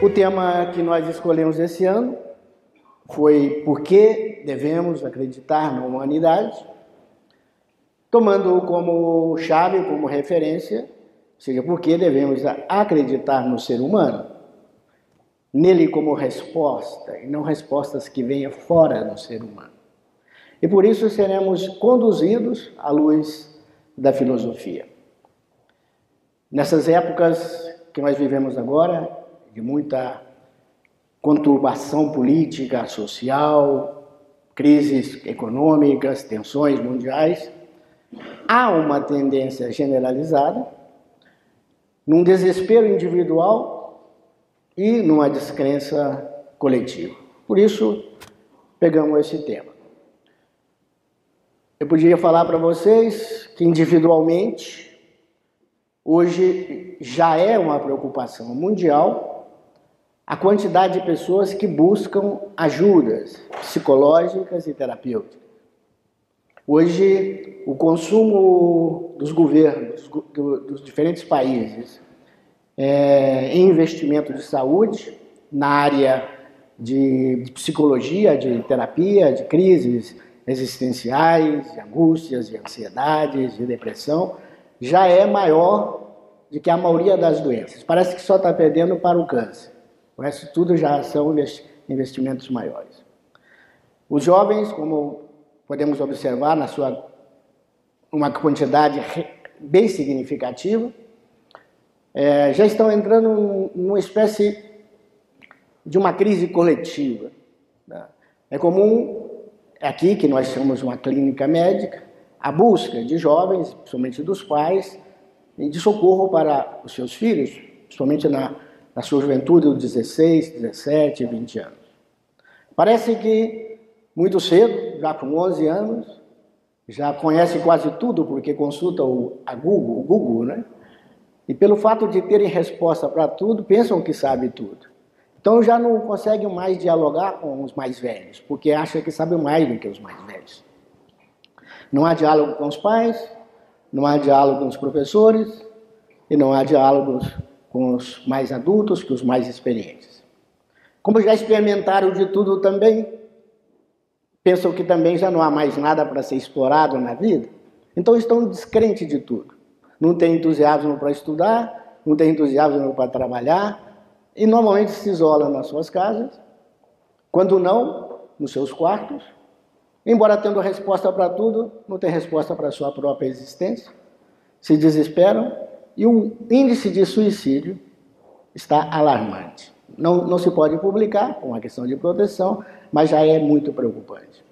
O tema que nós escolhemos esse ano foi por que devemos acreditar na humanidade, tomando como chave, como referência, ou seja, por que devemos acreditar no ser humano, nele como resposta, e não respostas que venham fora do ser humano. E por isso seremos conduzidos à luz da filosofia. Nessas épocas que nós vivemos agora, de muita conturbação política, social, crises econômicas, tensões mundiais, há uma tendência generalizada, num desespero individual e numa descrença coletiva. Por isso, pegamos esse tema. Eu podia falar para vocês que individualmente, hoje já é uma preocupação mundial a quantidade de pessoas que buscam ajudas psicológicas e terapêuticas. Hoje, o consumo dos governos, dos diferentes países, em investimento de saúde, na área de psicologia, de terapia, de crises existenciais, de angústias, de ansiedades, de depressão, já é maior do que a maioria das doenças. Parece que só está perdendo para o câncer. O resto tudo já são investimentos maiores. Os jovens, como podemos observar uma quantidade bem significativa, já estão entrando numa espécie de uma crise coletiva. É comum, aqui que nós somos uma clínica médica, a busca de jovens, principalmente dos pais, de socorro para os seus filhos, principalmente na sua juventude, dos 16, 17, 20 anos. Parece que muito cedo, já com 11 anos, já conhece quase tudo porque consulta o Google, né? E pelo fato de terem resposta para tudo, pensam que sabe tudo. Então já não conseguem mais dialogar com os mais velhos, porque acham que sabem mais do que os mais velhos. Não há diálogo com os pais, não há diálogo com os professores e não há diálogos com os mais adultos que os mais experientes. Como já experimentaram de tudo também, pensam que também já não há mais nada para ser explorado na vida, então estão descrentes de tudo. Não tem entusiasmo para estudar, não tem entusiasmo para trabalhar, e normalmente se isolam nas suas casas, quando não, nos seus quartos, embora tendo resposta para tudo, não tem resposta para a sua própria existência, se desesperam, e o índice de suicídio está alarmante. Não se pode publicar, por uma questão de proteção, mas já é muito preocupante.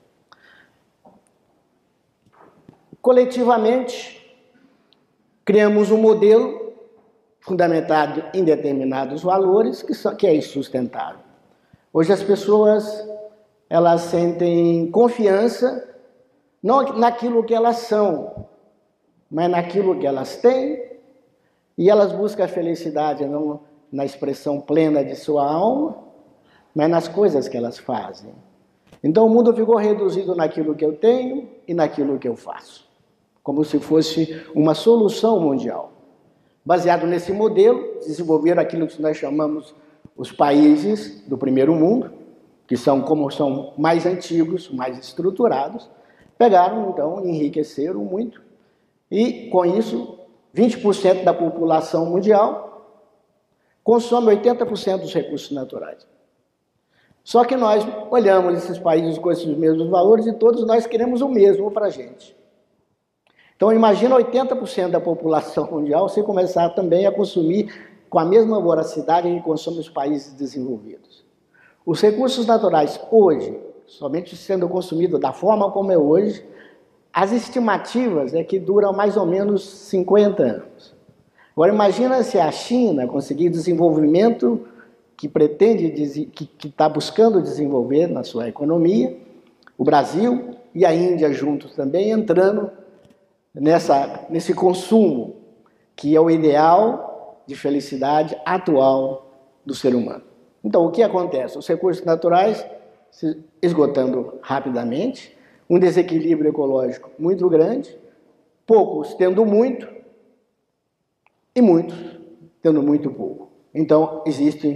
Coletivamente, criamos um modelo fundamentado em determinados valores que é insustentável. Hoje as pessoas elas sentem confiança não naquilo que elas são, mas naquilo que elas têm, e elas buscam a felicidade não na expressão plena de sua alma, mas nas coisas que elas fazem. Então o mundo ficou reduzido naquilo que eu tenho e naquilo que eu faço, como se fosse uma solução mundial. Baseado nesse modelo, desenvolveram aquilo que nós chamamos os países do primeiro mundo, que são mais antigos, mais estruturados, pegaram então, enriqueceram muito, e com isso 20% da população mundial consome 80% dos recursos naturais. Só que nós olhamos esses países com esses mesmos valores e todos nós queremos o mesmo para a gente. Então imagina 80% da população mundial se começar também a consumir com a mesma voracidade que consomem os países desenvolvidos. Os recursos naturais hoje, somente sendo consumidos da forma como é hoje, as estimativas é que duram mais ou menos 50 anos. Agora imagina se a China conseguir desenvolvimento que que está buscando desenvolver na sua economia, o Brasil e a Índia juntos também entrando nesse consumo que é o ideal de felicidade atual do ser humano. Então, o que acontece? Os recursos naturais se esgotando rapidamente, um desequilíbrio ecológico muito grande, poucos tendo muito e muitos tendo muito pouco. Então, existe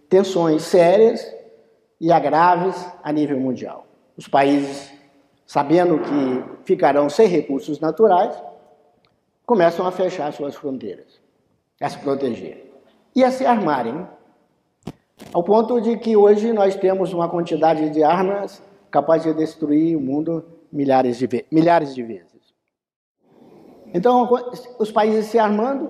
tensões sérias e graves a nível mundial. Os países, sabendo que ficarão sem recursos naturais, começam a fechar suas fronteiras, a se proteger e a se armarem, ao ponto de que hoje nós temos uma quantidade de armas capaz de destruir o mundo milhares de vezes. Então, os países se armando,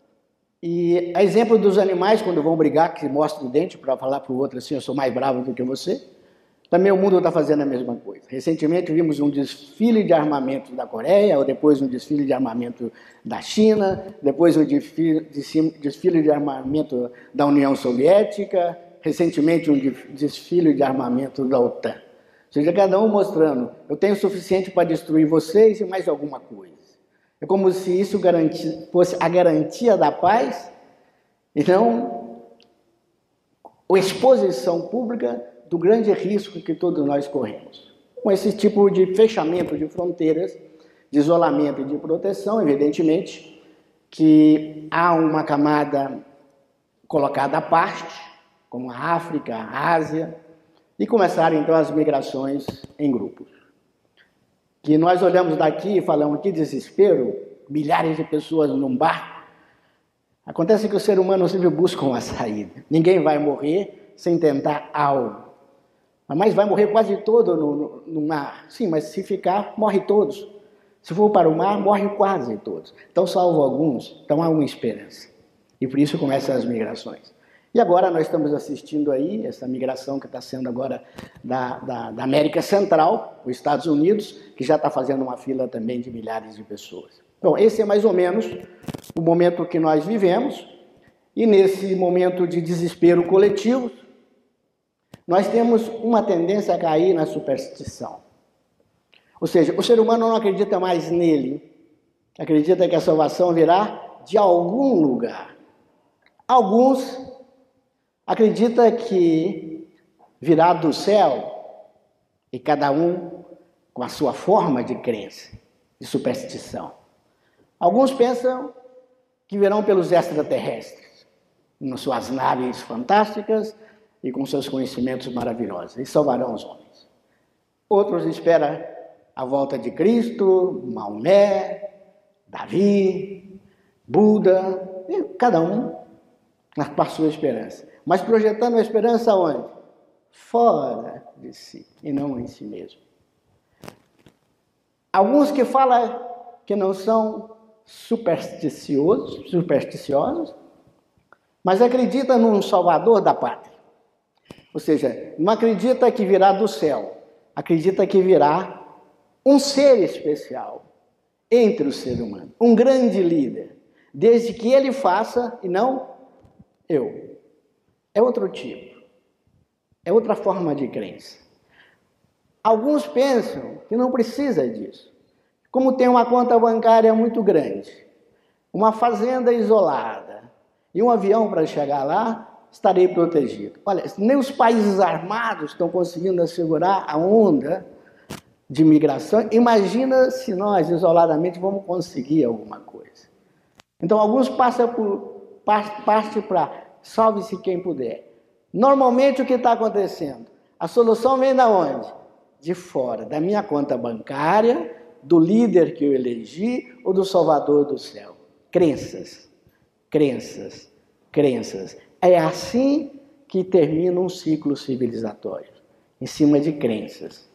e a exemplo dos animais, quando vão brigar, que mostram o dente para falar para o outro assim, eu sou mais bravo do que você, também o mundo está fazendo a mesma coisa. Recentemente vimos um desfile de armamento da Coreia, ou depois um desfile de armamento da China, depois um desfile de armamento da União Soviética, recentemente um desfile de armamento da OTAN. Ou seja, cada um mostrando, eu tenho o suficiente para destruir vocês e mais alguma coisa. É como se isso fosse a garantia da paz e não a exposição pública do grande risco que todos nós corremos. Com esse tipo de fechamento de fronteiras, de isolamento e de proteção, evidentemente, que há uma camada colocada à parte, como a África, a Ásia, e começaram então as migrações em grupos. Que nós olhamos daqui e falamos, que desespero, milhares de pessoas num barco. Acontece que o ser humano sempre busca uma saída. Ninguém vai morrer sem tentar algo. Mas vai morrer quase todo no mar. Sim, mas se ficar, morre todos. Se for para o mar, morre quase todos. Então, salvo alguns, então há uma esperança. E por isso começam as migrações. E agora nós estamos assistindo aí, essa migração que está sendo agora da América Central, os Estados Unidos, que já está fazendo uma fila também de milhares de pessoas. Então, esse é mais ou menos o momento que nós vivemos, e nesse momento de desespero coletivo, nós temos uma tendência a cair na superstição. Ou seja, o ser humano não acredita mais nele, acredita que a salvação virá de algum lugar. Alguns acreditam que virá do céu, e cada um com a sua forma de crença, de superstição. Alguns pensam que virão pelos extraterrestres, nas suas naves fantásticas e com seus conhecimentos maravilhosos, e salvarão os homens. Outros esperam a volta de Cristo, Maomé, Davi, Buda, e cada um com a sua esperança. Mas projetando a esperança onde? Fora de si, e não em si mesmo. Alguns que falam que não são supersticiosos, mas acreditam num salvador da pátria. Ou seja, não acredita que virá do céu, acredita que virá um ser especial entre o ser humano, um grande líder, desde que ele faça e não eu. É outro tipo, é outra forma de crença. Alguns pensam que não precisa disso. Como tem uma conta bancária muito grande, uma fazenda isolada e um avião para chegar lá, estarei protegido. Olha, nem os países armados estão conseguindo assegurar a onda de migração. Imagina se nós, isoladamente, vamos conseguir alguma coisa. Então, alguns passam por parte para salve-se quem puder. Normalmente, o que está acontecendo? A solução vem da onde? De fora, da minha conta bancária, do líder que eu elegi ou do Salvador do céu. Crenças, crenças, crenças. É assim que termina um ciclo civilizatório, em cima de crenças.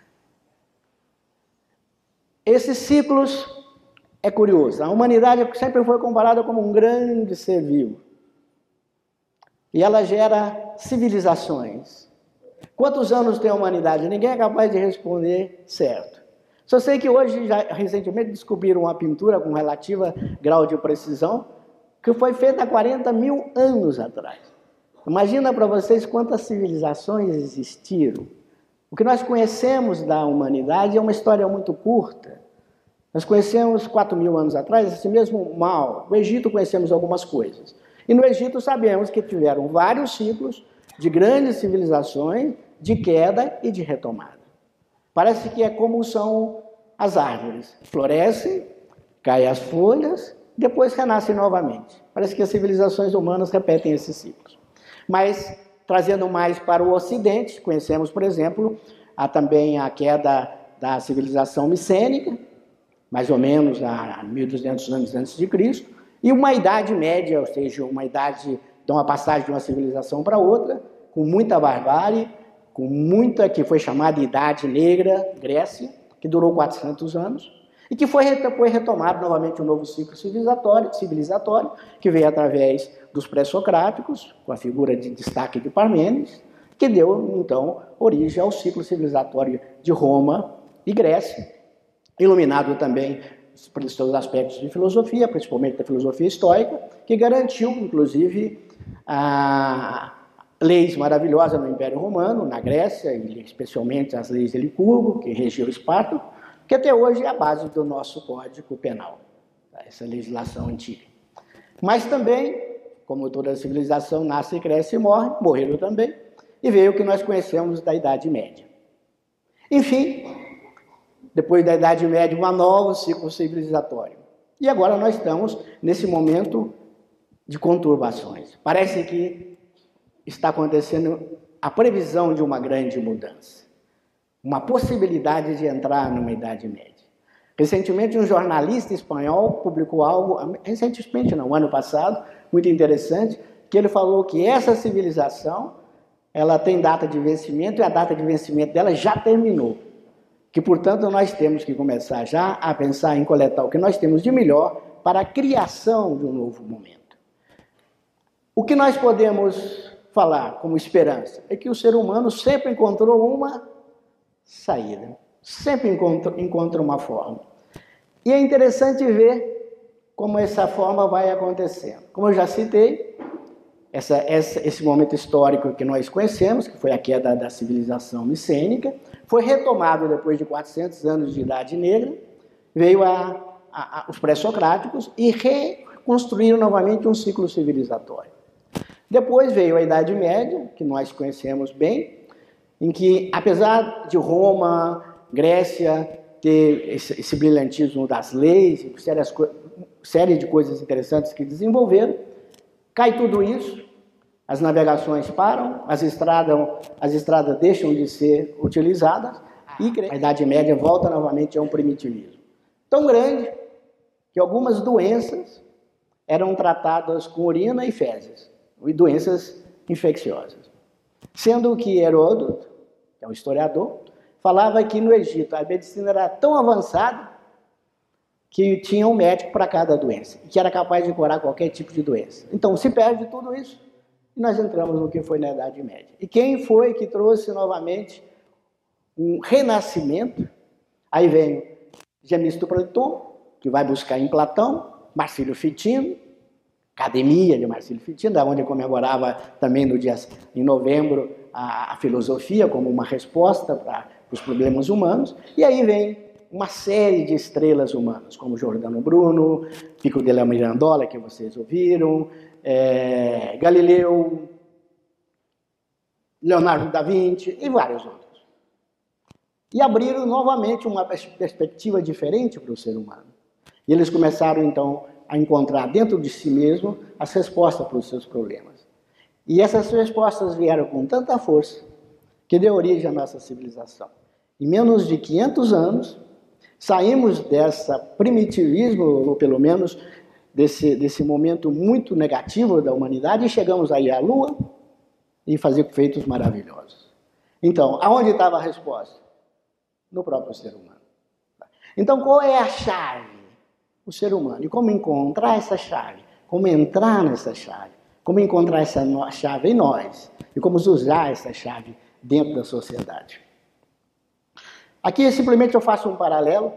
Esses ciclos é curioso. A humanidade sempre foi comparada como um grande ser vivo. E ela gera civilizações. Quantos anos tem a humanidade? Ninguém é capaz de responder certo. Só sei que hoje, já recentemente, descobriram uma pintura com relativa grau de precisão que foi feita há 40 mil anos atrás. Imagina para vocês quantas civilizações existiram. O que nós conhecemos da humanidade é uma história muito curta. Nós conhecemos 4.000 anos atrás esse mesmo mal. No Egito conhecemos algumas coisas. E no Egito sabemos que tiveram vários ciclos de grandes civilizações, de queda e de retomada. Parece que é como são as árvores. Florescem, caem as folhas, depois renascem novamente. Parece que as civilizações humanas repetem esses ciclos. Mas trazendo mais para o Ocidente, conhecemos, por exemplo, também a queda da civilização micênica, mais ou menos há 1.200 anos antes de Cristo, e uma Idade Média, ou seja, uma idade de uma passagem de uma civilização para outra, com muita barbárie, com muita, que foi chamada Idade Negra, Grécia, que durou 400 anos, e que foi retomado novamente um novo ciclo civilizatório, que veio através dos pré-socráticos, com a figura de destaque de Parmênides, que deu, então, origem ao ciclo civilizatório de Roma e Grécia, iluminado também pelos seus aspectos de filosofia, principalmente da filosofia estoica, que garantiu, inclusive, leis maravilhosas no Império Romano, na Grécia, e especialmente as leis de Licurgo, que regiu Esparta, que até hoje é a base do nosso Código Penal, essa legislação antiga. Mas também, como toda civilização nasce, cresce e morre, morreram também, e veio o que nós conhecemos da Idade Média. Enfim, depois da Idade Média, um novo ciclo civilizatório. E agora nós estamos nesse momento de conturbações. Parece que está acontecendo a previsão de uma grande mudança, uma possibilidade de entrar numa Idade Média. Recentemente, um jornalista espanhol publicou algo, recentemente não, ano passado, muito interessante, que ele falou que essa civilização, ela tem data de vencimento e a data de vencimento dela já terminou. Que, portanto, nós temos que começar já a pensar em coletar o que nós temos de melhor para a criação de um novo momento. O que nós podemos falar como esperança é que o ser humano sempre encontrou uma saída, sempre encontra uma forma. E é interessante ver como essa forma vai acontecendo. Como eu já citei, esse momento histórico que nós conhecemos, que foi a queda da civilização micênica, foi retomado depois de 400 anos de Idade Negra, veio os pré-socráticos e reconstruíram novamente um ciclo civilizatório. Depois veio a Idade Média, que nós conhecemos bem, em que, apesar de Roma, Grécia, ter esse brilhantismo das leis, série de coisas interessantes que desenvolveram, cai tudo isso, as navegações param, as estradas deixam de ser utilizadas e a Idade Média volta novamente a um primitivismo. Tão grande que algumas doenças eram tratadas com urina e fezes, e doenças infecciosas. Sendo que Heródoto, que é um historiador, falava que no Egito a medicina era tão avançada que tinha um médico para cada doença, e que era capaz de curar qualquer tipo de doença. Então se perde tudo isso e nós entramos no que foi na Idade Média. E quem foi que trouxe novamente um renascimento? Aí vem Gemistos Platon, que vai buscar em Platão, Marcílio Fitino, Academia de Marcílio Fitino, da onde comemorava também no dia em novembro a filosofia como uma resposta para os problemas humanos. E aí vem uma série de estrelas humanas, como Giordano Bruno, Pico della Mirandola, que vocês ouviram, Galileu, Leonardo da Vinci e vários outros. E abriram novamente uma perspectiva diferente para o ser humano. E eles começaram, então, a encontrar dentro de si mesmo as respostas para os seus problemas. E essas respostas vieram com tanta força que deu origem à nossa civilização. Em menos de 500 anos, saímos desse primitivismo, ou pelo menos desse momento muito negativo da humanidade, e chegamos aí à Lua e fazer feitos maravilhosos. Então, aonde estava a resposta? No próprio ser humano. Então, qual é a chave? O ser humano. E como encontrar essa chave? Como entrar nessa chave? Como encontrar essa chave em nós? E como usar essa chave dentro da sociedade? Aqui, simplesmente, eu faço um paralelo,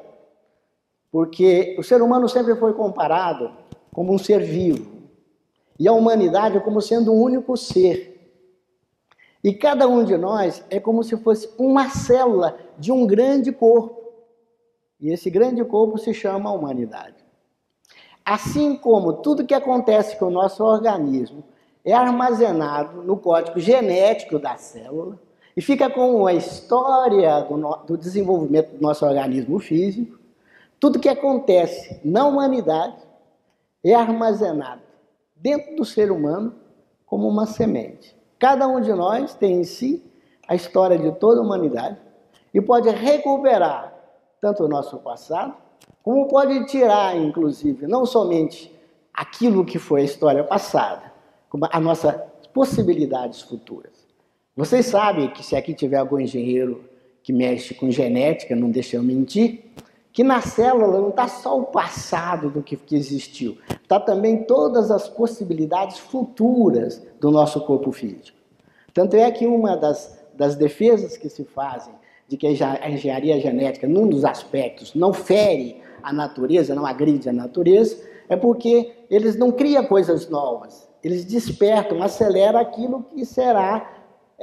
porque o ser humano sempre foi comparado como um ser vivo, e a humanidade como sendo um único ser. E cada um de nós é como se fosse uma célula de um grande corpo. E esse grande corpo se chama humanidade. Assim como tudo que acontece com o nosso organismo é armazenado no código genético da célula e fica com a história do desenvolvimento do nosso organismo físico, tudo que acontece na humanidade é armazenado dentro do ser humano como uma semente. Cada um de nós tem em si a história de toda a humanidade e pode recuperar tanto o nosso passado, como pode tirar, inclusive, não somente aquilo que foi a história passada, como as nossas possibilidades futuras. Vocês sabem que se aqui tiver algum engenheiro que mexe com genética, não deixa eu mentir, que na célula não está só o passado do que existiu, está também todas as possibilidades futuras do nosso corpo físico. Tanto é que uma das defesas que se fazem de que a engenharia genética, num dos aspectos, não fere a natureza, não agride a natureza, é porque eles não criam coisas novas, eles despertam, aceleram aquilo que será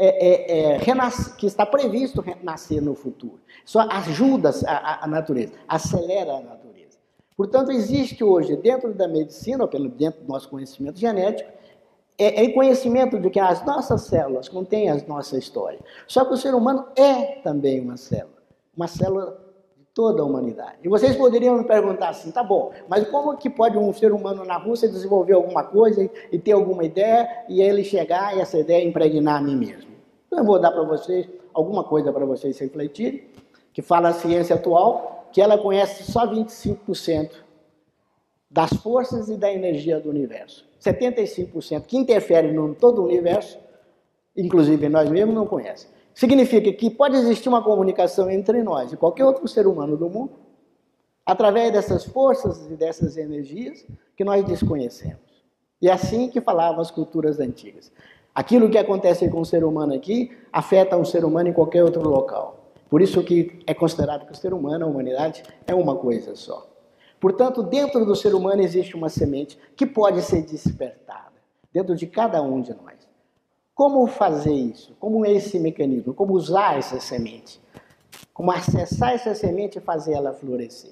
que está previsto renascer no futuro. Só ajuda a natureza, acelera a natureza. Portanto, existe hoje, dentro da medicina, ou dentro do nosso conhecimento genético, conhecimento de que as nossas células contêm a nossa história. Só que o ser humano é também uma célula de toda a humanidade. E vocês poderiam me perguntar assim, tá bom, mas como que pode um ser humano na Rússia desenvolver alguma coisa e ter alguma ideia e ele chegar e essa ideia impregnar a mim mesmo? Então eu vou dar para vocês alguma coisa para vocês refletirem, que fala a ciência atual, que ela conhece só 25% das forças e da energia do universo. 75% que interfere em todo o universo, inclusive nós mesmos, não conhecem. Significa que pode existir uma comunicação entre nós e qualquer outro ser humano do mundo, através dessas forças e dessas energias que nós desconhecemos. E é assim que falavam as culturas antigas. Aquilo que acontece com o ser humano aqui, afeta um ser humano em qualquer outro local. Por isso que é considerado que o ser humano, a humanidade, é uma coisa só. Portanto, dentro do ser humano existe uma semente que pode ser despertada, dentro de cada um de nós. Como fazer isso? Como é esse mecanismo? Como usar essa semente? Como acessar essa semente e fazer ela florescer?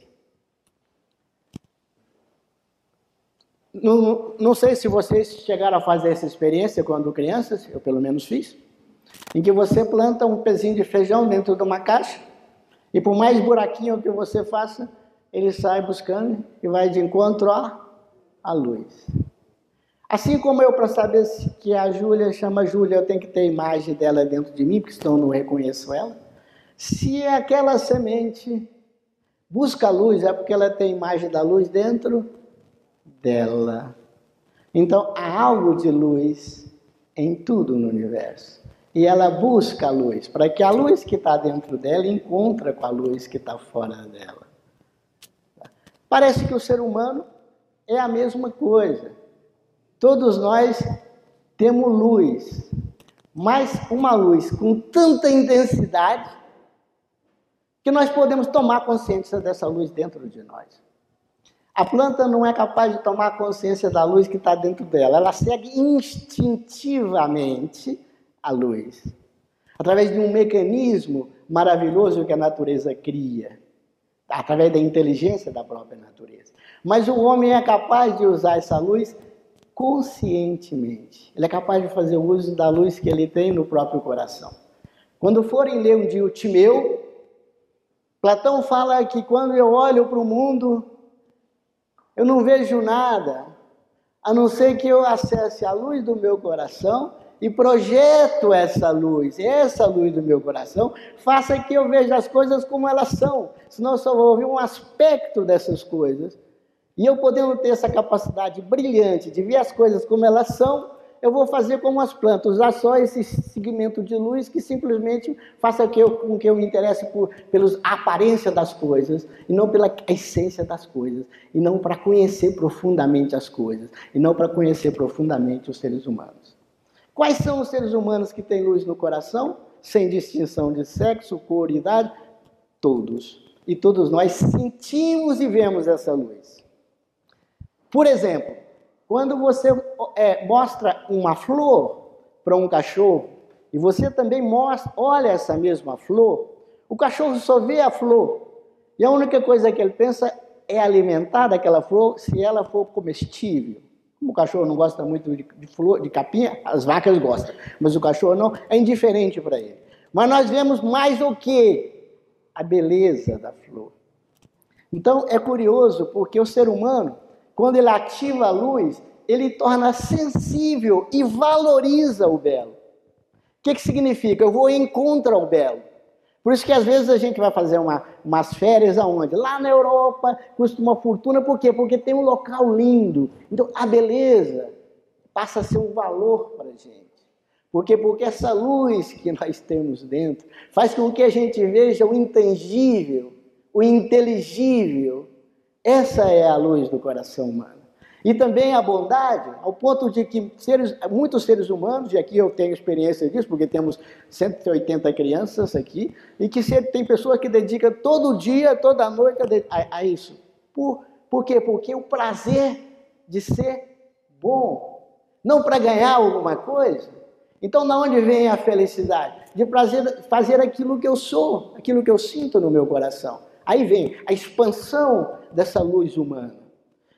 Não sei se vocês chegaram a fazer essa experiência quando crianças, eu pelo menos fiz, em que você planta um pezinho de feijão dentro de uma caixa e por mais buraquinho que você faça, ele sai buscando e vai de encontro à luz. Assim como eu, para saber que a Júlia chama Júlia, eu tenho que ter a imagem dela dentro de mim, porque senão eu não reconheço ela. Se aquela semente busca a luz, é porque ela tem a imagem da luz dentro dela. Então, há algo de luz em tudo no universo. E ela busca a luz, para que a luz que está dentro dela encontre com a luz que está fora dela. Parece que o ser humano é a mesma coisa. Todos nós temos luz, mas uma luz com tanta intensidade que nós podemos tomar consciência dessa luz dentro de nós. A planta não é capaz de tomar consciência da luz que está dentro dela. Ela segue instintivamente a luz, através de um mecanismo maravilhoso que a natureza cria, através da inteligência da própria natureza. Mas o homem é capaz de usar essa luz conscientemente. Ele é capaz de fazer uso da luz que ele tem no próprio coração. Quando forem ler um dia o Timeu, Platão fala que quando eu olho para o mundo, eu não vejo nada, a não ser que eu acesse a luz do meu coração e projeto essa luz do meu coração, faça que eu veja as coisas como elas são, senão eu só vou ver um aspecto dessas coisas. E eu podendo ter essa capacidade brilhante de ver as coisas como elas são, eu vou fazer como as plantas, usar só esse segmento de luz que simplesmente faça com que eu me interesse pela aparência das coisas, e não pela essência das coisas, e não para conhecer profundamente as coisas, e não para conhecer profundamente os seres humanos. Quais são os seres humanos que têm luz no coração, sem distinção de sexo, cor e idade? Todos. E todos nós sentimos e vemos essa luz. Por exemplo, quando você mostra uma flor para um cachorro, e você também olha essa mesma flor, o cachorro só vê a flor, e a única coisa que ele pensa é alimentar daquela flor se ela for comestível. Como o cachorro não gosta muito de flor, de capinha, as vacas gostam, mas o cachorro não, é indiferente para ele. Mas nós vemos mais o que? A beleza da flor. Então é curioso, porque o ser humano, quando ele ativa a luz, ele torna sensível e valoriza o belo. que significa? Eu vou em contra ao belo. Por isso que às vezes a gente vai fazer umas férias aonde? Lá na Europa, custa uma fortuna. Por quê? Porque tem um local lindo. Então a beleza passa a ser um valor para a gente. Por quê? Porque essa luz que nós temos dentro faz com que a gente veja o intangível, o inteligível. Essa é a luz do coração humano. E também a bondade, ao ponto de que muitos seres humanos, e aqui eu tenho experiência disso, porque temos 180 crianças aqui, e que tem pessoas que dedicam todo dia, toda noite a isso. Por quê? Porque o prazer de ser bom, não para ganhar alguma coisa. Então, de onde vem a felicidade? De prazer fazer aquilo que eu sou, aquilo que eu sinto no meu coração. Aí vem a expansão dessa luz humana.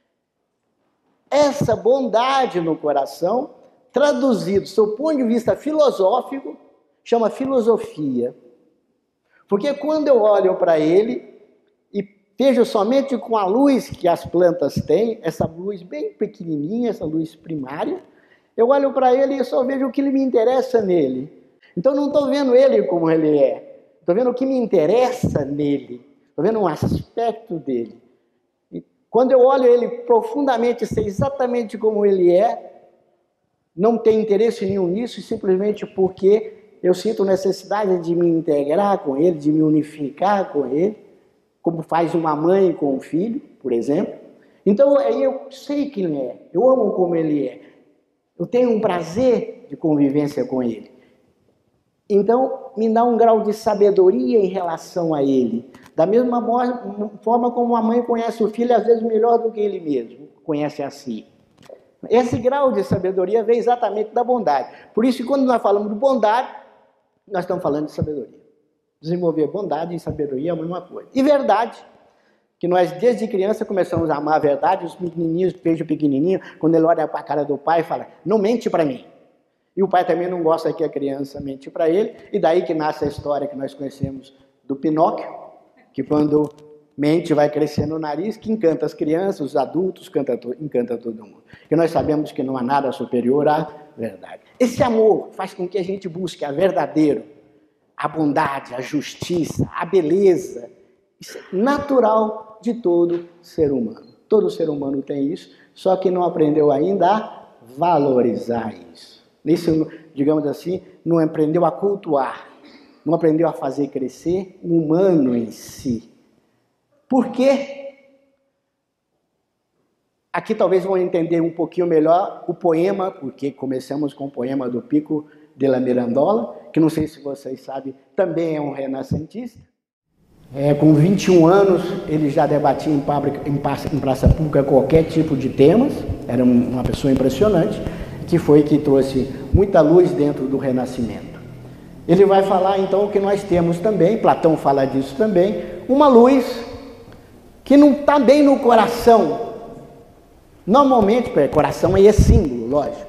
Essa bondade no coração, traduzido do seu ponto de vista filosófico, chama filosofia. Porque quando eu olho para ele e vejo somente com a luz que as plantas têm, essa luz bem pequenininha, essa luz primária, eu olho para ele e só vejo o que me interessa nele. Então não estou vendo ele como ele é, estou vendo o que me interessa nele, estou vendo um aspecto dele. Quando eu olho ele profundamente, sei exatamente como ele é, não tenho interesse nenhum nisso, simplesmente porque eu sinto necessidade de me integrar com ele, de me unificar com ele, como faz uma mãe com um filho, por exemplo. Então aí eu sei quem ele é, eu amo como ele é, eu tenho um prazer de convivência com ele. Então me dá um grau de sabedoria em relação a ele. Da mesma forma como a mãe conhece o filho, às vezes melhor do que ele mesmo conhece a si. Esse grau de sabedoria vem exatamente da bondade. Por isso, quando nós falamos de bondade, nós estamos falando de sabedoria. Desenvolver bondade e sabedoria é a mesma coisa. E verdade, que nós desde criança começamos a amar a verdade, os menininhos, beijo pequenininho, quando ele olha para a cara do pai e fala, não mente para mim. E o pai também não gosta que a criança mente para ele, e daí que nasce a história que nós conhecemos do Pinóquio, que quando mente vai crescendo o nariz, que encanta as crianças, os adultos, encanta todo mundo. E nós sabemos que não há nada superior à verdade. Esse amor faz com que a gente busque a verdadeiro, a bondade, a justiça, a beleza. Isso é natural de todo ser humano. Todo ser humano tem isso, só que não aprendeu ainda a valorizar isso. Isso, digamos assim, não aprendeu a cultuar. Não aprendeu a fazer crescer o humano em si. Por quê? Aqui talvez vão entender um pouquinho melhor o poema, porque começamos com o poema do Pico de la Mirandola, que não sei se vocês sabem, também é um renascentista. Com 21 anos, ele já debatia em praça pública qualquer tipo de temas, era uma pessoa impressionante, que trouxe muita luz dentro do Renascimento. Ele vai falar então o que nós temos também, Platão fala disso também, uma luz que não está bem no coração. Normalmente, coração aí é símbolo, lógico.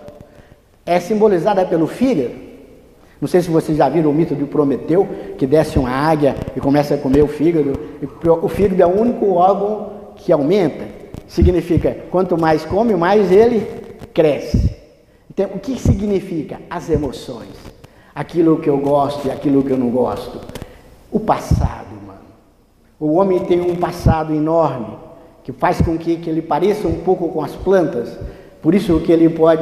É simbolizada pelo fígado. Não sei se vocês já viram o mito de Prometeu, que desce uma águia e começa a comer o fígado. O fígado é o único órgão que aumenta. Significa, quanto mais come, mais ele cresce. Então, o que significa? As emoções. Aquilo que eu gosto e aquilo que eu não gosto. O passado, mano. O homem tem um passado enorme, que faz com que ele pareça um pouco com as plantas. Por isso que ele pode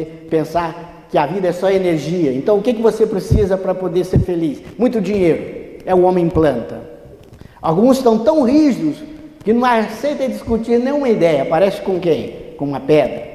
pensar que a vida é só energia. Então, o que você precisa para poder ser feliz? Muito dinheiro. É o homem planta. Alguns estão tão rígidos que não aceitam discutir nenhuma ideia. Parece com quem? Com uma pedra.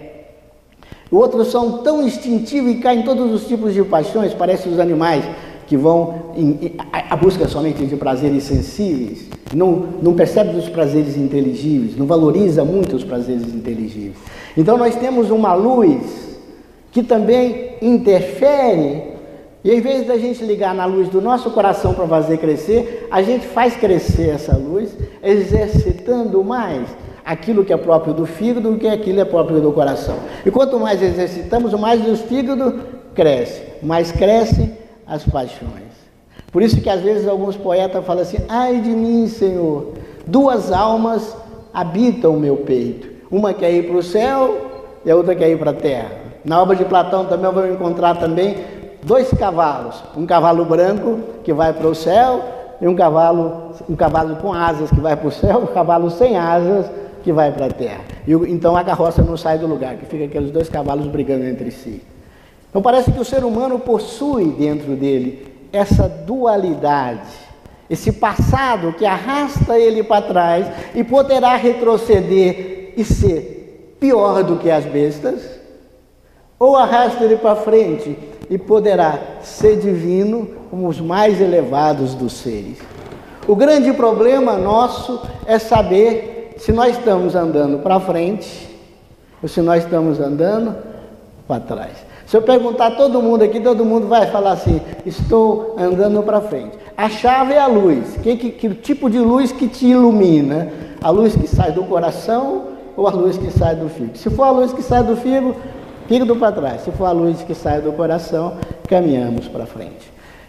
Outros são tão instintivos e caem em todos os tipos de paixões, parecem os animais que vão à busca somente de prazeres sensíveis, não percebem os prazeres inteligíveis, não valoriza muito os prazeres inteligíveis. Então nós temos uma luz que também interfere, e em vez da gente ligar na luz do nosso coração para fazer crescer, a gente faz crescer essa luz, exercitando mais aquilo que é próprio do fígado do que aquilo é próprio do coração. E quanto mais exercitamos, mais o fígado cresce, mais crescem as paixões. Por isso que às vezes alguns poetas falam assim, ai de mim, Senhor, 2 almas habitam o meu peito. Uma quer ir para o céu e a outra quer ir para a terra. Na obra de Platão também vamos encontrar também dois cavalos, um cavalo branco que vai para o céu e um cavalo com asas que vai para o céu, um cavalo sem asas que vai para a terra. Então a carroça não sai do lugar, que fica aqueles dois cavalos brigando entre si. Então parece que o ser humano possui dentro dele essa dualidade, esse passado que arrasta ele para trás e poderá retroceder e ser pior do que as bestas, ou arrasta ele para frente e poderá ser divino como os mais elevados dos seres. O grande problema nosso é saber se nós estamos andando para frente ou se nós estamos andando para trás. Se eu perguntar a todo mundo aqui, todo mundo vai falar assim: estou andando para frente. A chave é a luz. Que tipo de luz que te ilumina? A luz que sai do coração ou a luz que sai do fígado? Se for a luz que sai do fígado para trás. Se for a luz que sai do coração, caminhamos para frente.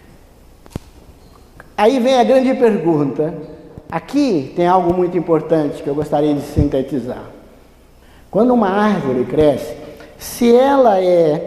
Aí vem a grande pergunta. Aqui tem algo muito importante que eu gostaria de sintetizar. Quando uma árvore cresce, se ela é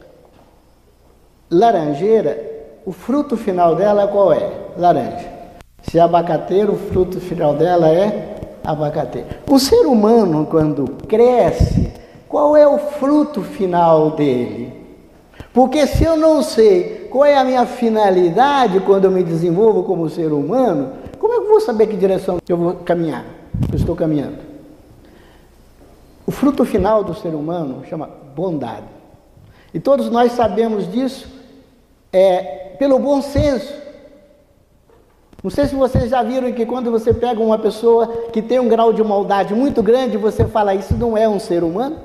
laranjeira, o fruto final dela qual é? Laranja. Se é abacateiro, o fruto final dela é abacateiro. O ser humano, quando cresce, qual é o fruto final dele? Porque se eu não sei qual é a minha finalidade quando eu me desenvolvo como ser humano, como é que eu vou saber que direção eu vou caminhar? Eu estou caminhando. O fruto final do ser humano chama bondade. E todos nós sabemos disso pelo bom senso. Não sei se vocês já viram que quando você pega uma pessoa que tem um grau de maldade muito grande, você fala: isso não é um ser humano.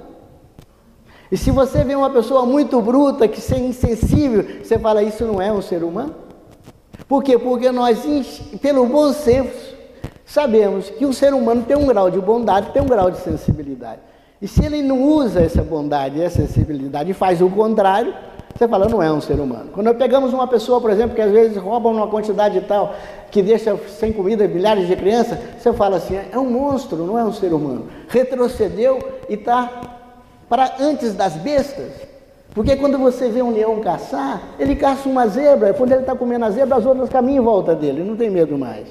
E se você vê uma pessoa muito bruta, que é insensível, você fala: isso não é um ser humano. Por quê? Porque nós, pelo bom senso, sabemos que o ser humano tem um grau de bondade, tem um grau de sensibilidade. E se ele não usa essa bondade e essa sensibilidade e faz o contrário, você fala: não é um ser humano. Quando nós pegamos uma pessoa, por exemplo, que às vezes rouba uma quantidade tal, que deixa sem comida milhares de crianças, você fala assim: é um monstro, não é um ser humano. Retrocedeu e está para antes das bestas. Porque quando você vê um leão caçar, ele caça uma zebra, quando ele está comendo a zebra, as outras caminham em volta dele, não tem medo mais.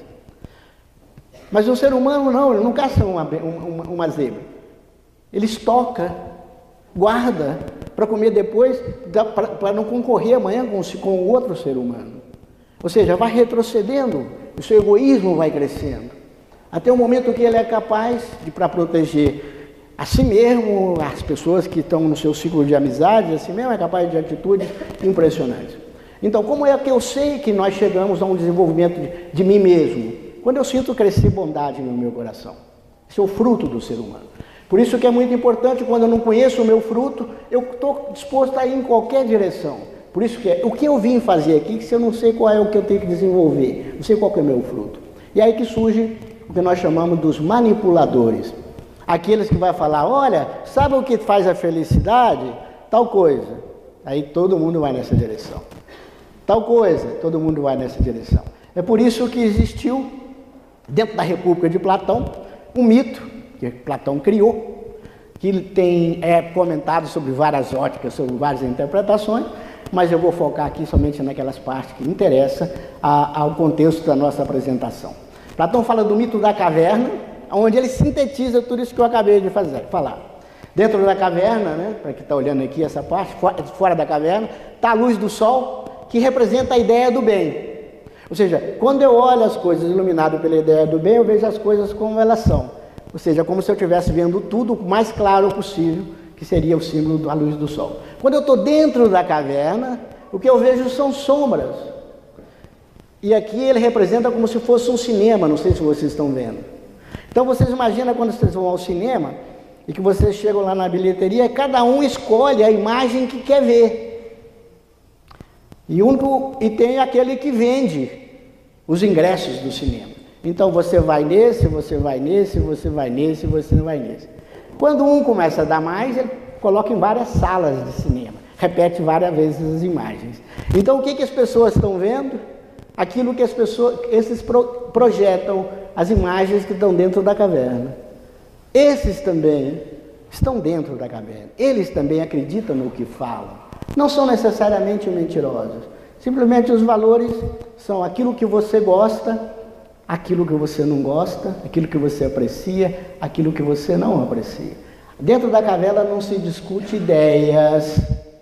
Mas o ser humano não, ele não caça uma zebra. Ele estoca, guarda, para comer depois, para não concorrer amanhã com o outro ser humano. Ou seja, vai retrocedendo, o seu egoísmo vai crescendo, até o momento que ele é capaz de, para proteger a si mesmo, as pessoas que estão no seu ciclo de amizade, assim mesmo, é capaz de atitudes impressionantes. Então, como é que eu sei que nós chegamos a um desenvolvimento de mim mesmo? Quando eu sinto crescer bondade no meu coração. Esse é o fruto do ser humano. Por isso que é muito importante, quando eu não conheço o meu fruto, eu estou disposto a ir em qualquer direção. Por isso que o que eu vim fazer aqui, se eu não sei qual é o que eu tenho que desenvolver, não sei qual que é o meu fruto. E aí que surge o que nós chamamos dos manipuladores. Aqueles que vai falar: olha, sabe o que faz a felicidade? Tal coisa. Aí todo mundo vai nessa direção. Tal coisa, todo mundo vai nessa direção. É por isso que existiu, dentro da República de Platão, um mito que Platão criou, que é comentado sobre várias óticas, sobre várias interpretações, mas eu vou focar aqui somente naquelas partes que interessam ao contexto da nossa apresentação. Platão fala do mito da caverna, onde ele sintetiza tudo isso que eu acabei de falar. Dentro da caverna, né, para quem está olhando aqui essa parte, fora da caverna, está a luz do sol, que representa a ideia do bem. Ou seja, quando eu olho as coisas iluminado pela ideia do bem, eu vejo as coisas como elas são. Ou seja, como se eu estivesse vendo tudo o mais claro possível, que seria o símbolo da luz do sol. Quando eu estou dentro da caverna, o que eu vejo são sombras. E aqui ele representa como se fosse um cinema, não sei se vocês estão vendo. Então vocês imaginam quando vocês vão ao cinema e que vocês chegam lá na bilheteria, cada um escolhe a imagem que quer ver. E tem aquele que vende os ingressos do cinema. Então você vai nesse, você vai nesse, você vai nesse, você vai nesse. Quando um começa a dar mais, ele coloca em várias salas de cinema, repete várias vezes as imagens. Então o que as pessoas estão vendo? Aquilo que esses projetam, as imagens que estão dentro da caverna. Esses também estão dentro da caverna. Eles também acreditam no que falam. não são necessariamente mentirosos. Simplesmente os valores são aquilo que você gosta, aquilo que você não gosta, aquilo que você aprecia, aquilo que você não aprecia. Dentro da caverna não se discute ideias,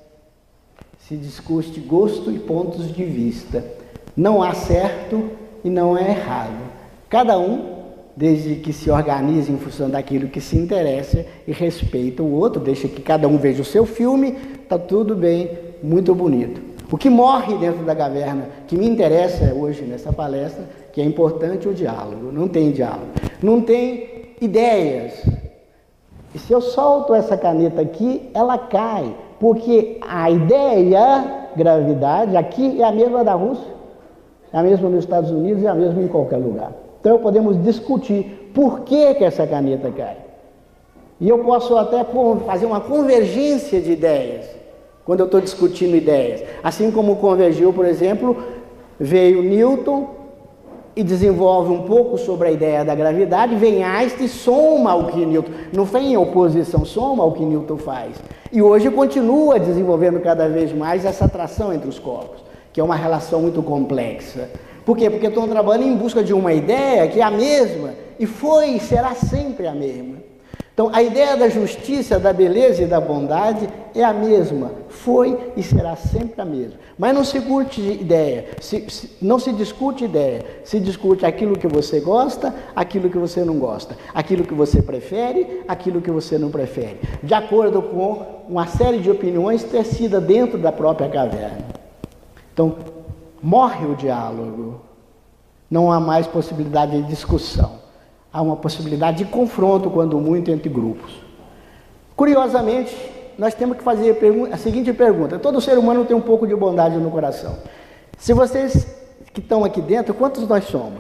se discute gosto e pontos de vista. Não há certo e não é errado. Cada um, desde que se organize em função daquilo que se interessa e respeita o outro, deixa que cada um veja o seu filme, está tudo bem, muito bonito. O que morre dentro da caverna, que me interessa hoje nessa palestra, que é importante o diálogo. Não tem diálogo, não tem ideias. E se eu solto essa caneta aqui, ela cai, porque a ideia, gravidade, aqui é a mesma da Rússia, é a mesma nos Estados Unidos, é a mesma em qualquer lugar. Então podemos discutir por que essa caneta cai. E eu posso até fazer uma convergência de ideias, quando eu estou discutindo ideias. Assim como convergiu, por exemplo, veio Newton e desenvolve um pouco sobre a ideia da gravidade, vem Einstein e soma o que Newton, não foi em oposição, soma o que Newton faz. E hoje continua desenvolvendo cada vez mais essa atração entre os corpos, que é uma relação muito complexa. Por quê? Porque estão trabalhando em busca de uma ideia que é a mesma, e foi e será sempre a mesma. Então, a ideia da justiça, da beleza e da bondade é a mesma, foi e será sempre a mesma. Mas não se discute ideia, não se discute ideia, se discute aquilo que você gosta, aquilo que você não gosta, aquilo que você prefere, aquilo que você não prefere, de acordo com uma série de opiniões tecidas dentro da própria caverna. Então, morre o diálogo, não há mais possibilidade de discussão. Há uma possibilidade de confronto, quando muito, entre grupos. Curiosamente, nós temos que fazer a seguinte pergunta. Todo ser humano tem um pouco de bondade no coração. Se vocês que estão aqui dentro, quantos nós somos?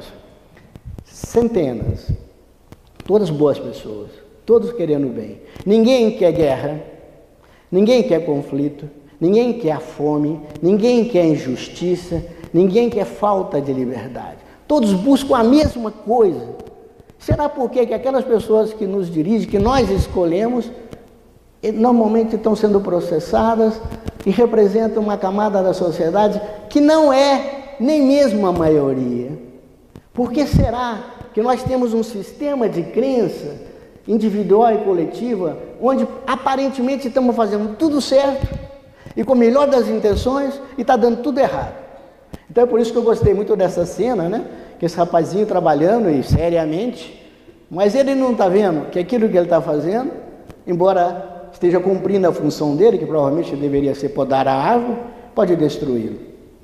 Centenas. Todas boas pessoas. Todos querendo bem. Ninguém quer guerra. Ninguém quer conflito. Ninguém quer a fome. Ninguém quer injustiça. Ninguém quer falta de liberdade. Todos buscam a mesma coisa. Será porque que aquelas pessoas que nos dirigem, que nós escolhemos, normalmente estão sendo processadas e representam uma camada da sociedade que não é nem mesmo a maioria? Por que será que nós temos um sistema de crença individual e coletiva, onde aparentemente estamos fazendo tudo certo e com a melhor das intenções e está dando tudo errado? Então é por isso que eu gostei muito dessa cena, né? Que esse rapazinho trabalhando e seriamente, mas ele não está vendo que aquilo que ele está fazendo, embora esteja cumprindo a função dele, que provavelmente deveria ser podar a árvore, pode destruí-lo.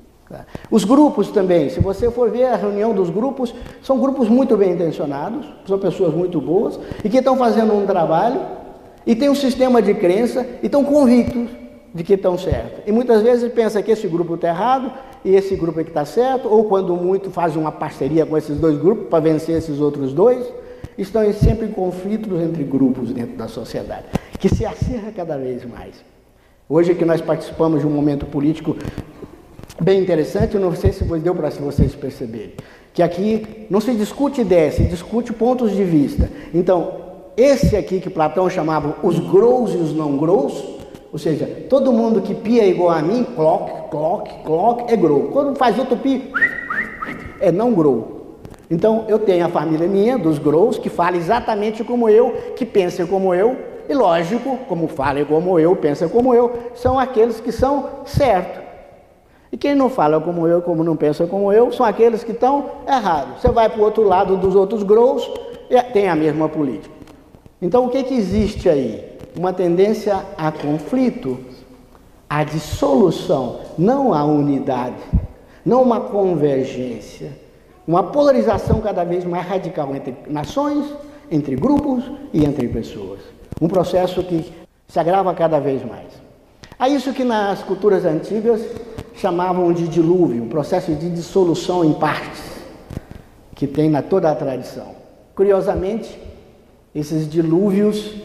Os grupos também, se você for ver a reunião dos grupos, são grupos muito bem intencionados, são pessoas muito boas e que estão fazendo um trabalho e têm um sistema de crença e estão convictos de que estão certos. E muitas vezes pensa que esse grupo está errado e esse grupo é que está certo, ou quando muito faz uma parceria com esses dois grupos para vencer esses outros dois. Estão sempre em conflitos entre grupos dentro da sociedade, que se acirra cada vez mais. Hoje que nós participamos de um momento político bem interessante, eu não sei se deu para vocês perceberem, que aqui não se discute ideias, se discute pontos de vista. Então, esse aqui que Platão chamava os grous e os não grous, ou seja, todo mundo que pia igual a mim, clock, é grou. Quando faz outro pi, é não grou. Então, eu tenho a família minha, dos grous, que fala exatamente como eu, que pensa como eu, e lógico, como fala como eu, pensa como eu, são aqueles que são certos. E quem não fala como eu, como não pensa como eu, são aqueles que estão errados. Você vai para o outro lado dos outros grous, e tem a mesma política. Então, o que existe aí? Uma tendência a conflito, a dissolução, não a unidade, não uma convergência, uma polarização cada vez mais radical entre nações, entre grupos e entre pessoas. Um processo que se agrava cada vez mais. Há isso que nas culturas antigas chamavam de dilúvio, um processo de dissolução em partes, que tem na toda a tradição. Curiosamente, esses dilúvios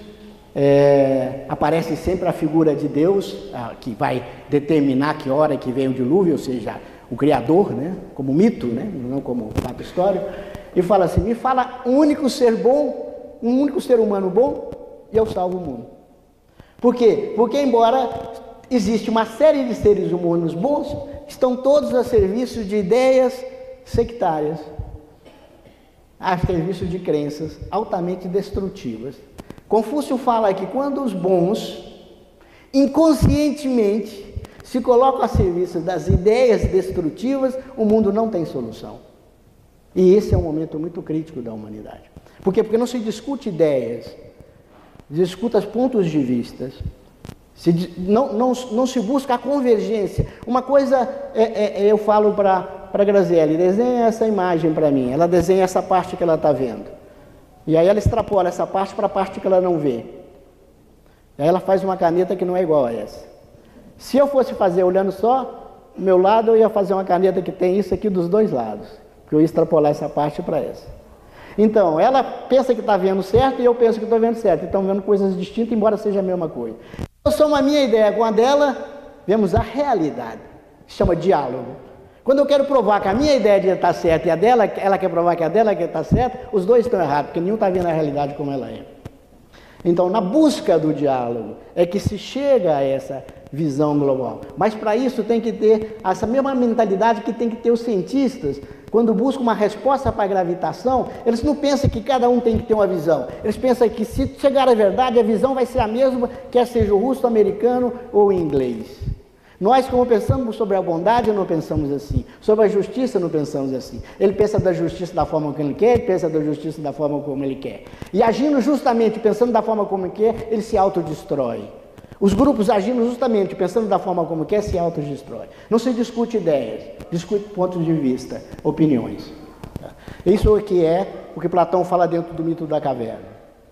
aparece sempre a figura de Deus, que vai determinar que hora que vem o dilúvio, ou seja, o Criador, né? Como mito, né? Não como fato histórico, e fala assim: me fala um único ser bom, um único ser humano bom, e eu salvo o mundo. Por quê? Porque embora existe uma série de seres humanos bons, estão todos a serviço de ideias sectárias, a serviço de crenças altamente destrutivas. Confúcio fala que quando os bons, inconscientemente, se colocam a serviço das ideias destrutivas, o mundo não tem solução. E esse é um momento muito crítico da humanidade. Por quê? Porque não se discute ideias, discute pontos de vista, não se busca a convergência. Uma coisa, eu falo para a Graziele, desenha essa imagem para mim, ela desenha essa parte que ela está vendo. E aí ela extrapola essa parte para a parte que ela não vê. Aí ela faz uma caneta que não é igual a essa. Se eu fosse fazer olhando só o meu lado, eu ia fazer uma caneta que tem isso aqui dos dois lados, porque eu ia extrapolar essa parte para essa. Então, ela pensa que está vendo certo e eu penso que estou vendo certo. Então, vendo coisas distintas, embora seja a mesma coisa. Eu somo a minha ideia com a dela, vemos a realidade. Chama diálogo. Quando eu quero provar que a minha ideia está certa e a dela, ela quer provar que a dela está certa, os dois estão errados, porque nenhum está vendo a realidade como ela é. Então, na busca do diálogo, é que se chega a essa visão global. Mas para isso tem que ter essa mesma mentalidade que tem que ter os cientistas. Quando buscam uma resposta para a gravitação, eles não pensam que cada um tem que ter uma visão. Eles pensam que se chegar à verdade, a visão vai ser a mesma, quer seja o russo, americano ou o inglês. Nós, como pensamos sobre a bondade, não pensamos assim. Sobre a justiça, não pensamos assim. Ele pensa da justiça da forma como ele quer, ele pensa da justiça da forma como ele quer. E agindo justamente, pensando da forma como ele quer, ele se autodestrói. Os grupos agindo justamente, pensando da forma como quer, se autodestrói. Não se discute ideias, discute pontos de vista, opiniões. Isso aqui é o que Platão fala dentro do mito da caverna.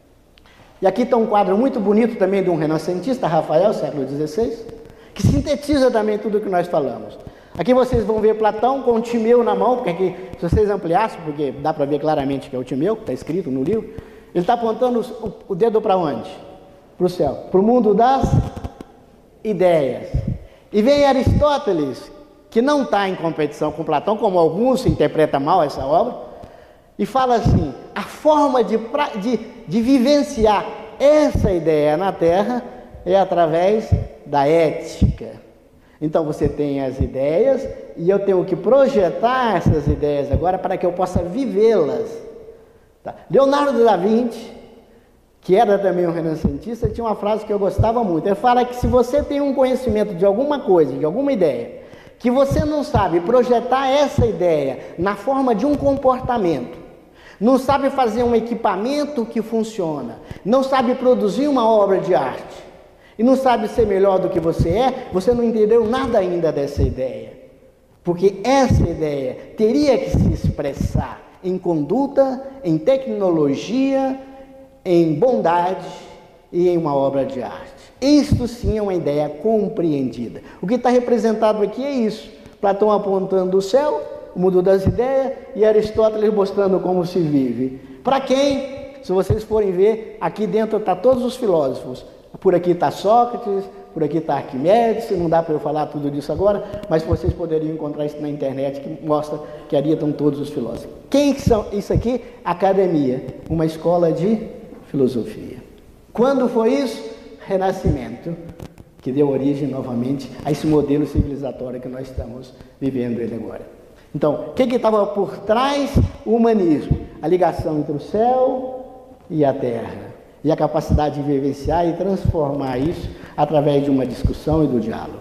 E aqui está um quadro muito bonito também de um renascentista, Rafael, século XVI, que sintetiza também tudo o que nós falamos. Aqui vocês vão ver Platão com o Timeu na mão, porque aqui, se vocês ampliassem, porque dá para ver claramente que é o Timeu, que está escrito no livro, ele está apontando o dedo para onde? Para o céu, para o mundo das ideias. E vem Aristóteles, que não está em competição com Platão, como alguns interpretam mal essa obra, e fala assim, a forma de vivenciar essa ideia na Terra é através da ética. Então você tem as ideias e eu tenho que projetar essas ideias agora para que eu possa vivê-las. Tá? Leonardo da Vinci, que era também um renascentista, tinha uma frase que eu gostava muito. Ele fala que se você tem um conhecimento de alguma coisa, de alguma ideia, que você não sabe projetar essa ideia na forma de um comportamento, não sabe fazer um equipamento que funciona, não sabe produzir uma obra de arte, e não sabe ser melhor do que você não entendeu nada ainda dessa ideia. Porque essa ideia teria que se expressar em conduta, em tecnologia, em bondade e em uma obra de arte. Isto sim é uma ideia compreendida. O que está representado aqui é isso. Platão apontando o céu, o mundo das ideias, e Aristóteles mostrando como se vive. Para quem? Se vocês forem ver, aqui dentro está todos os filósofos. Por aqui está Sócrates, por aqui está Arquimedes, não dá para eu falar tudo disso agora, mas vocês poderiam encontrar isso na internet, que mostra que ali estão todos os filósofos. Quem são? Isso aqui? Academia, uma escola de filosofia. Quando foi isso? Renascimento, que deu origem novamente a esse modelo civilizatório que nós estamos vivendo ele agora. Então, o que estava por trás? O humanismo, a ligação entre o céu e a terra. E a capacidade de vivenciar e transformar isso através de uma discussão e do diálogo.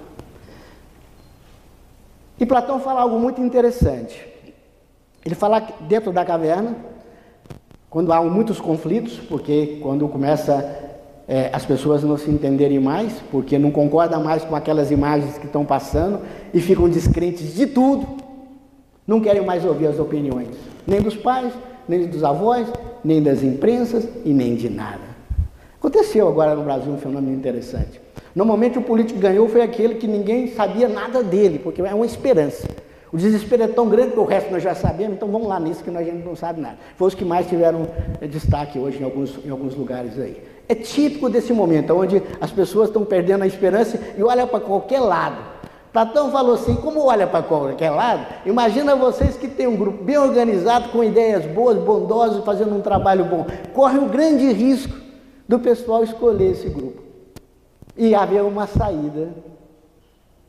E Platão fala algo muito interessante. Ele fala que dentro da caverna, quando há muitos conflitos, porque quando começa as pessoas não se entenderem mais, porque não concordam mais com aquelas imagens que estão passando e ficam descrentes de tudo, não querem mais ouvir as opiniões, nem dos pais, nem dos avós, nem das imprensas e nem de nada. Aconteceu agora no Brasil um fenômeno interessante. Normalmente o político que ganhou foi aquele que ninguém sabia nada dele, porque é uma esperança. O desespero é tão grande que o resto nós já sabemos, então vamos lá nisso que nós não sabe nada. Foi os que mais tiveram destaque hoje em alguns lugares aí. É típico desse momento, onde as pessoas estão perdendo a esperança e olham para qualquer lado. Platão falou assim, como olha para qualquer lado, imagina vocês que tem um grupo bem organizado, com ideias boas, bondosas, fazendo um trabalho bom. Corre o grande risco do pessoal escolher esse grupo e haver uma saída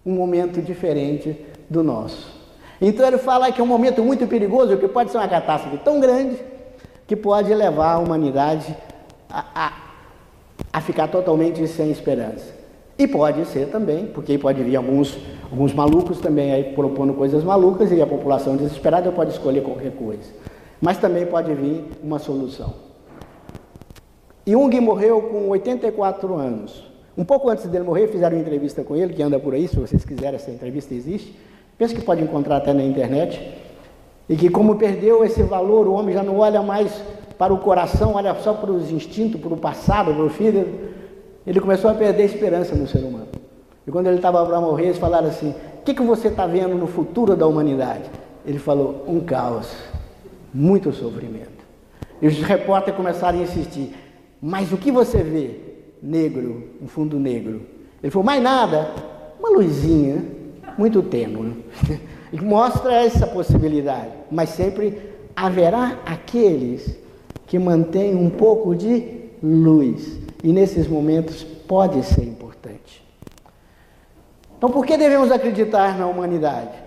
um momento diferente do nosso. Então ele fala que é um momento muito perigoso, que pode ser uma catástrofe tão grande, que pode levar a humanidade a ficar totalmente sem esperança. E pode ser também, porque pode vir alguns malucos também aí propondo coisas malucas, e a população desesperada pode escolher qualquer coisa. Mas também pode vir uma solução. Jung morreu com 84 anos. Um pouco antes dele morrer, fizeram uma entrevista com ele, que anda por aí, se vocês quiserem, essa entrevista existe. Penso que pode encontrar até na internet. E que como perdeu esse valor, o homem já não olha mais para o coração, olha só para os instintos, para o passado, para o fígado. Ele começou a perder a esperança no ser humano. E quando ele estava para morrer, eles falaram assim: o que você está vendo no futuro da humanidade? Ele falou: um caos, muito sofrimento. E os repórteres começaram a insistir: mas o que você vê? Negro, um fundo negro. Ele falou: mais nada, uma luzinha, muito tênue. E mostra essa possibilidade, mas sempre haverá aqueles que mantêm um pouco de luz, e nesses momentos pode ser importante. Então, por que devemos acreditar na humanidade?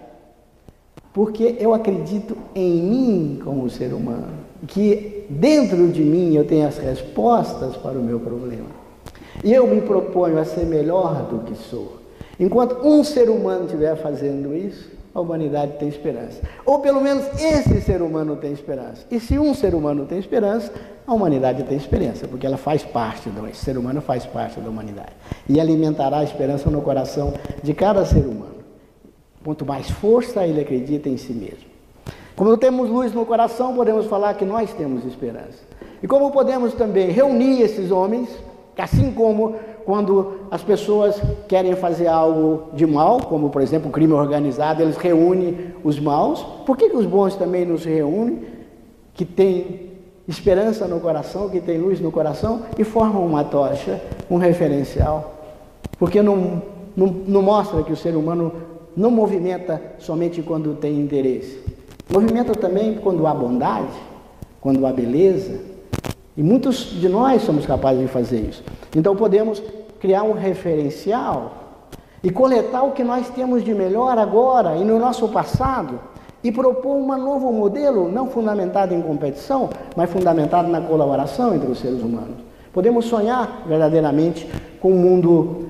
Porque eu acredito em mim como ser humano, que dentro de mim eu tenho as respostas para o meu problema. E eu me proponho a ser melhor do que sou. Enquanto um ser humano estiver fazendo isso, a humanidade tem esperança. Ou pelo menos esse ser humano tem esperança. E se um ser humano tem esperança, a humanidade tem esperança, porque ela faz parte, esse ser humano faz parte da humanidade. E alimentará a esperança no coração de cada ser humano. Quanto mais força ele acredita em si mesmo. Como temos luz no coração, podemos falar que nós temos esperança. E como podemos também reunir esses homens, que assim como quando as pessoas querem fazer algo de mal, como por exemplo o crime organizado, eles reúnem os maus, por que os bons também não se reúnem, que têm esperança no coração, que têm luz no coração, e formam uma tocha, um referencial? Porque não mostra que o ser humano não movimenta somente quando tem interesse, movimenta também quando há bondade, quando há beleza, e muitos de nós somos capazes de fazer isso. Então podemos criar um referencial e coletar o que nós temos de melhor agora e no nosso passado e propor um novo modelo, não fundamentado em competição, mas fundamentado na colaboração entre os seres humanos. Podemos sonhar verdadeiramente com um mundo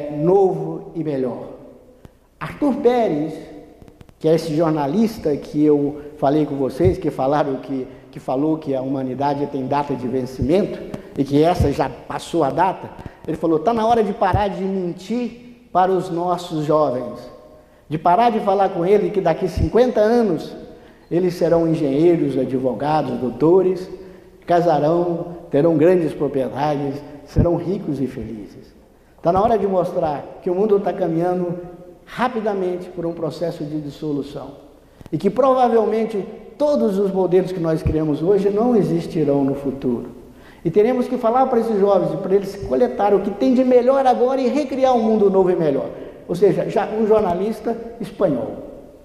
novo e melhor. Arthur Pérez, que é esse jornalista que eu falei com vocês, que falou que a humanidade tem data de vencimento e que essa já passou a data, ele falou: está na hora de parar de mentir para os nossos jovens, de parar de falar com eles que daqui 50 anos eles serão engenheiros, advogados, doutores, casarão, terão grandes propriedades, serão ricos e felizes. Está na hora de mostrar que o mundo está caminhando rapidamente por um processo de dissolução e que provavelmente todos os modelos que nós criamos hoje não existirão no futuro. E teremos que falar para esses jovens, para eles coletarem o que tem de melhor agora e recriar um mundo novo e melhor. Ou seja, já um jornalista espanhol.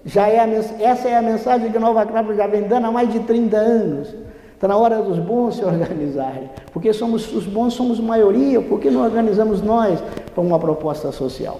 Essa é a mensagem que Nova Acrópole já vem dando há mais de 30 anos. Está na hora dos bons se organizarem, porque os bons somos maioria, por que não organizamos nós para uma proposta social?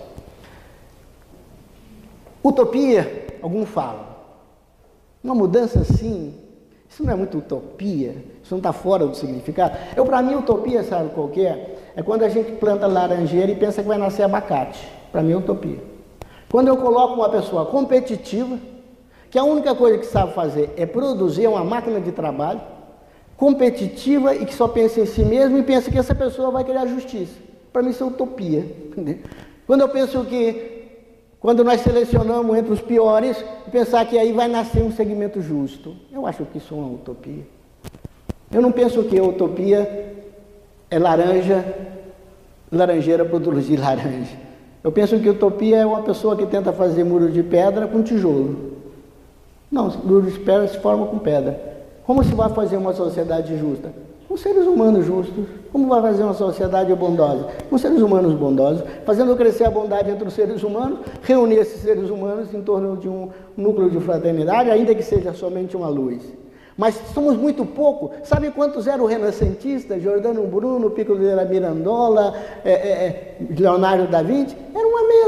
Utopia, alguns falam. Uma mudança assim, isso não é muito utopia, isso não está fora do significado. Para mim, utopia, sabe qual que é? É quando a gente planta laranjeira e pensa que vai nascer abacate. Para mim é utopia. Quando eu coloco uma pessoa competitiva, que a única coisa que sabe fazer é produzir uma máquina de trabalho, competitiva e que só pensa em si mesmo e pensa que essa pessoa vai querer a justiça. Para mim isso é utopia. Entendeu? Quando eu penso que quando nós selecionamos entre os piores, pensar que aí vai nascer um segmento justo. Eu acho que isso é uma utopia. Eu não penso que a utopia é laranjeira produzir laranja. Eu penso que utopia é uma pessoa que tenta fazer muro de pedra com tijolo. Não, muro de pedra se forma com pedra. Como se vai fazer uma sociedade justa? Com seres humanos justos. Como vai fazer uma sociedade bondosa? Com seres humanos bondosos, fazendo crescer a bondade entre os seres humanos, reunir esses seres humanos em torno de um núcleo de fraternidade, ainda que seja somente uma luz. Mas somos muito pouco. Sabe quantos eram renascentistas? Giordano Bruno, Pico della Mirandola, Leonardo da Vinci? Era uma meia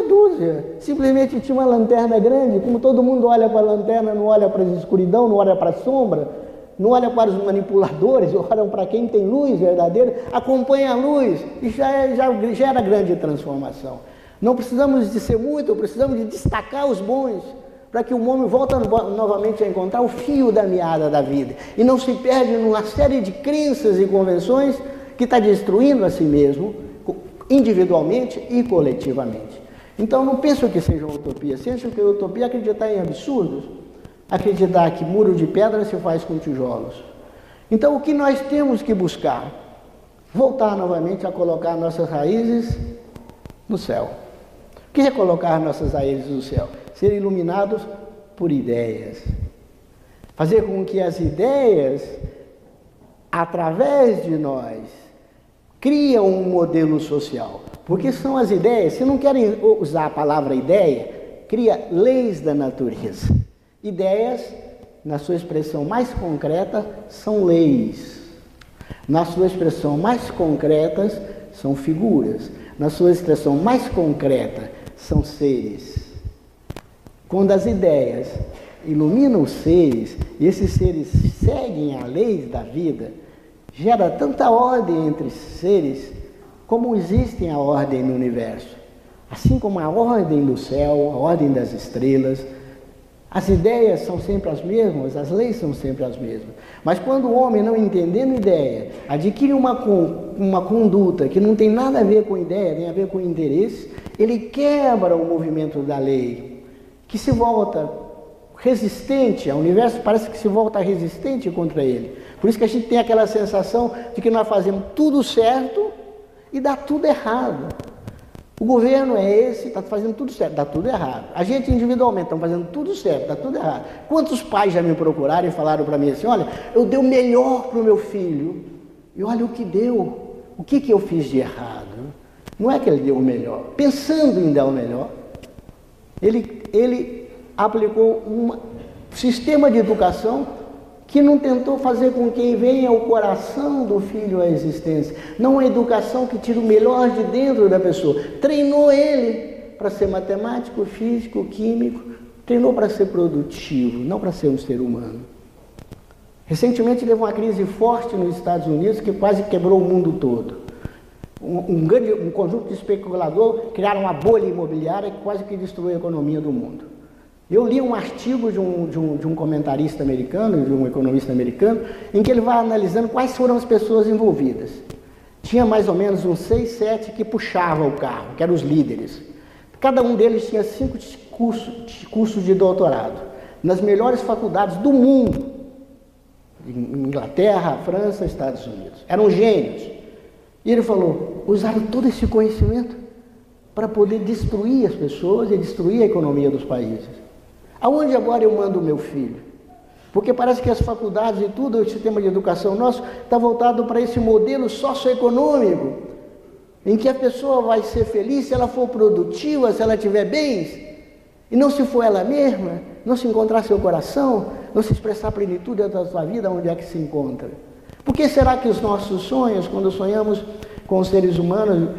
dúzia. Simplesmente tinha uma lanterna grande, como todo mundo olha para a lanterna, não olha para a escuridão, não olha para a sombra, não olha para os manipuladores, olham para quem tem luz verdadeira, acompanha a luz e já gera grande transformação. Não precisamos de ser muito, precisamos de destacar os bons, para que o homem volte novamente a encontrar o fio da meada da vida e não se perde numa série de crenças e convenções que está destruindo a si mesmo, individualmente e coletivamente. Então não penso que seja uma utopia, penso que a utopia é acreditar em absurdos, acreditar que muro de pedra se faz com tijolos. Então o que nós temos que buscar? Voltar novamente a colocar nossas raízes no céu. O que é colocar nossas raízes no céu? Ser iluminados por ideias. Fazer com que as ideias, através de nós, criem um modelo social. Porque são as ideias, se não querem usar a palavra ideia, cria leis da natureza. Ideias, na sua expressão mais concreta, são leis. Na sua expressão mais concreta, são figuras. Na sua expressão mais concreta, são seres. Quando as ideias iluminam os seres, e esses seres seguem a lei da vida, gera tanta ordem entre seres, como existe a ordem no universo. Assim como a ordem do céu, a ordem das estrelas, as ideias são sempre as mesmas, as leis são sempre as mesmas. Mas quando o homem, não entendendo ideia, adquire uma conduta que não tem nada a ver com ideia, tem a ver com interesse, ele quebra o movimento da lei, que se volta resistente, o universo parece que se volta resistente contra ele. Por isso que a gente tem aquela sensação de que nós fazemos tudo certo e dá tudo errado. O governo é esse, está fazendo tudo certo, dá tudo errado. A gente individualmente está fazendo tudo certo, dá tudo errado. Quantos pais já me procuraram e falaram para mim assim, olha, eu dei o melhor para o meu filho, e olha o que deu, o que eu fiz de errado? Não é que ele deu o melhor, pensando em dar o melhor, ele aplicou um sistema de educação que não tentou fazer com que venha o coração do filho à existência. Não uma educação que tira o melhor de dentro da pessoa. Treinou ele para ser matemático, físico, químico. Treinou para ser produtivo, não para ser um ser humano. Recentemente teve uma crise forte nos Estados Unidos que quase quebrou o mundo todo. Um conjunto de especuladores criaram uma bolha imobiliária que quase que destruiu a economia do mundo. Eu li um artigo de um comentarista americano, de um economista americano, em que ele vai analisando quais foram as pessoas envolvidas. Tinha mais ou menos uns 6, 7 que puxavam o carro, que eram os líderes. Cada um deles tinha 5 cursos de doutorado, nas melhores faculdades do mundo. Inglaterra, França, Estados Unidos. Eram gênios. E ele falou, usaram todo esse conhecimento para poder destruir as pessoas e destruir a economia dos países. Aonde agora eu mando o meu filho? Porque parece que as faculdades e tudo, o sistema de educação nosso, está voltado para esse modelo socioeconômico, em que a pessoa vai ser feliz se ela for produtiva, se ela tiver bens, e não se for ela mesma, não se encontrar seu coração, não se expressar a plenitude da sua vida, onde é que se encontra? Por que será que os nossos sonhos, quando sonhamos com os seres humanos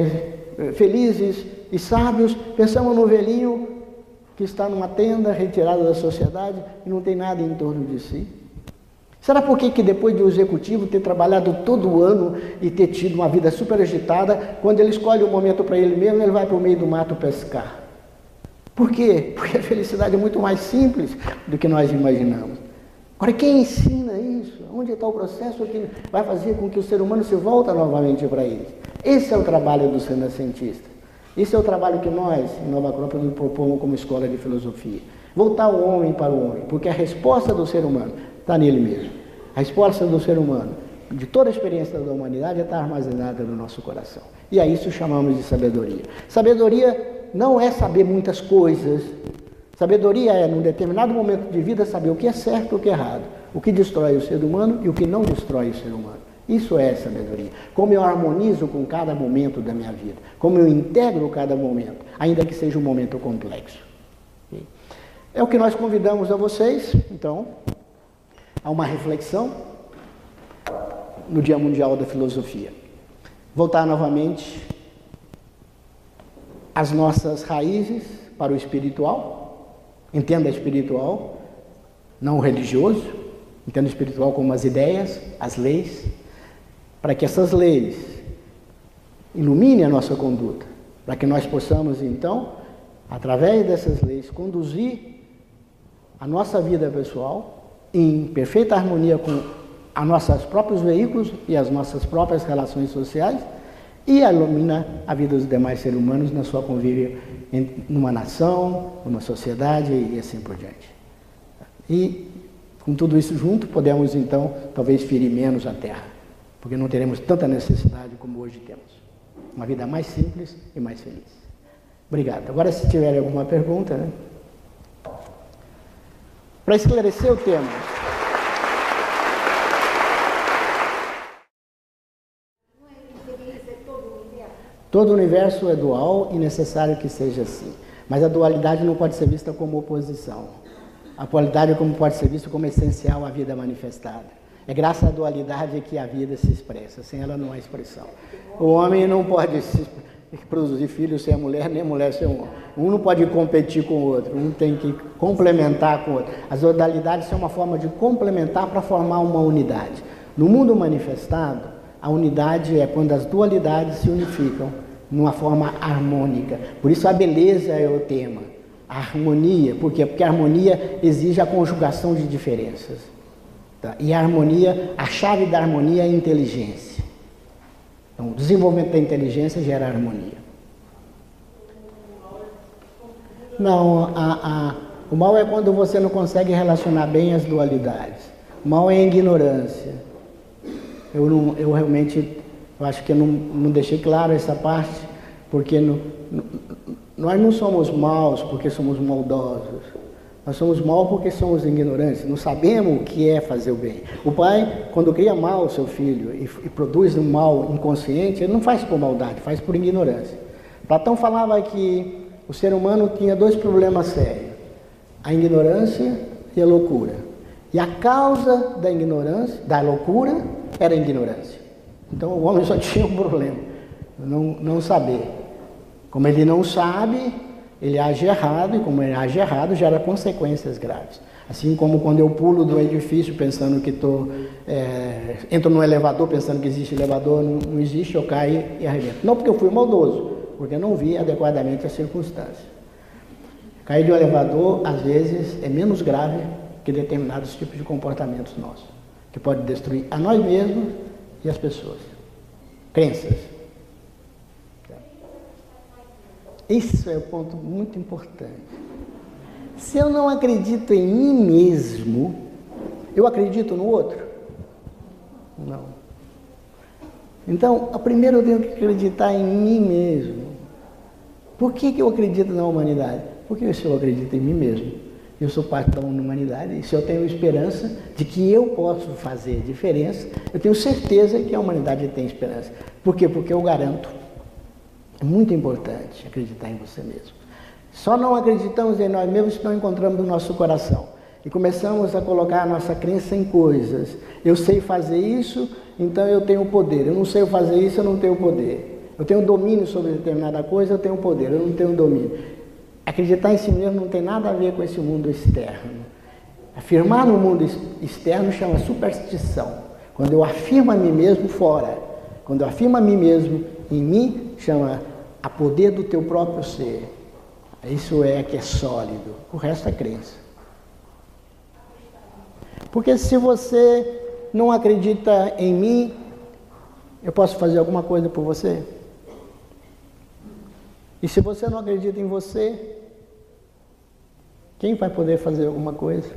felizes e sábios, pensamos no velhinho que está numa tenda retirado da sociedade e não tem nada em torno de si? Será por que depois de um executivo ter trabalhado todo o ano e ter tido uma vida super agitada, quando ele escolhe um momento para ele mesmo, ele vai para o meio do mato pescar? Por quê? Porque a felicidade é muito mais simples do que nós imaginamos. Agora, quem ensina isso? Onde está o processo que vai fazer com que o ser humano se volte novamente para ele? Esse é o trabalho do renascentista. Esse é o trabalho que nós, em Nova Acrópole, propomos como escola de filosofia. Voltar o homem para o homem, porque a resposta do ser humano está nele mesmo. A resposta do ser humano, de toda a experiência da humanidade, está armazenada no nosso coração. E a isso chamamos de sabedoria. Sabedoria não é saber muitas coisas. Sabedoria é, num determinado momento de vida, saber o que é certo e o que é errado, o que destrói o ser humano e o que não destrói o ser humano. Isso é sabedoria. Como eu harmonizo com cada momento da minha vida, como eu integro cada momento, ainda que seja um momento complexo. É o que nós convidamos a vocês, então, a uma reflexão no Dia Mundial da Filosofia. Voltar novamente as nossas raízes para o espiritual, entenda espiritual, não o religioso, entenda o espiritual como as ideias, as leis, para que essas leis iluminem a nossa conduta, para que nós possamos então, através dessas leis, conduzir a nossa vida pessoal em perfeita harmonia com os nossos próprios veículos e as nossas próprias relações sociais e ilumina a vida dos demais seres humanos na sua convívio numa nação, numa sociedade e assim por diante. E com tudo isso junto, podemos então talvez ferir menos a terra, porque não teremos tanta necessidade como hoje temos. Uma vida mais simples e mais feliz. Obrigado. Agora, se tiverem alguma pergunta, né? Para esclarecer o tema. Todo o universo é dual e necessário que seja assim. Mas a dualidade não pode ser vista como oposição. A dualidade pode ser vista como essencial à vida manifestada. É graças à dualidade que a vida se expressa. Sem ela não há expressão. O homem não pode produzir filhos sem a mulher, nem a mulher sem o homem. Um não pode competir com o outro. Um tem que complementar com o outro. As dualidades são uma forma de complementar para formar uma unidade. No mundo manifestado, a unidade é quando as dualidades se unificam numa forma harmônica. Por isso a beleza é o tema. A harmonia. Por quê? Porque a harmonia exige a conjugação de diferenças. Tá? E a harmonia, a chave da harmonia é a inteligência. Então, o desenvolvimento da inteligência gera harmonia. Não, o mal é quando você não consegue relacionar bem as dualidades. O mal é a ignorância. Eu realmente acho que eu não deixei claro essa parte, porque nós não somos maus porque somos maldosos. Nós somos maus porque somos ignorantes, não sabemos o que é fazer o bem. O pai, quando cria mal o seu filho e produz um mal inconsciente, ele não faz por maldade, faz por ignorância. Platão falava que o ser humano tinha dois problemas sérios, a ignorância e a loucura. E a causa da ignorância, da loucura, era a ignorância. Então o homem só tinha um problema, não saber. Como ele não sabe, ele age errado, e como ele age errado, gera consequências graves. Assim como quando eu pulo do edifício pensando que entro no elevador pensando que existe elevador, não existe, eu caio e arrebento. Não porque eu fui maldoso, porque eu não vi adequadamente a circunstância. Cair de um elevador, às vezes, é menos grave que determinados tipos de comportamentos nossos, que pode destruir a nós mesmos e as pessoas. Crenças. Isso é um ponto muito importante. Se eu não acredito em mim mesmo, eu acredito no outro? Não. Então, primeiro eu tenho que acreditar em mim mesmo. Por que eu acredito na humanidade? Porque se eu acredito em mim mesmo, eu sou parte da humanidade, e se eu tenho esperança de que eu posso fazer diferença, eu tenho certeza que a humanidade tem esperança. Por quê? Porque eu garanto. É muito importante acreditar em você mesmo. Só não acreditamos em nós mesmos se não encontramos o nosso coração. E começamos a colocar a nossa crença em coisas. Eu sei fazer isso, então eu tenho poder. Eu não sei fazer isso, eu não tenho poder. Eu tenho domínio sobre determinada coisa, eu tenho poder. Eu não tenho domínio. Acreditar em si mesmo não tem nada a ver com esse mundo externo. Afirmar no mundo externo chama superstição. Quando eu afirmo a mim mesmo fora. Quando eu afirmo a mim mesmo em mim, chama a poder do teu próprio ser. Isso é que é sólido. O resto é crença. Porque se você não acredita em mim, eu posso fazer alguma coisa por você? E se você não acredita em você, quem vai poder fazer alguma coisa?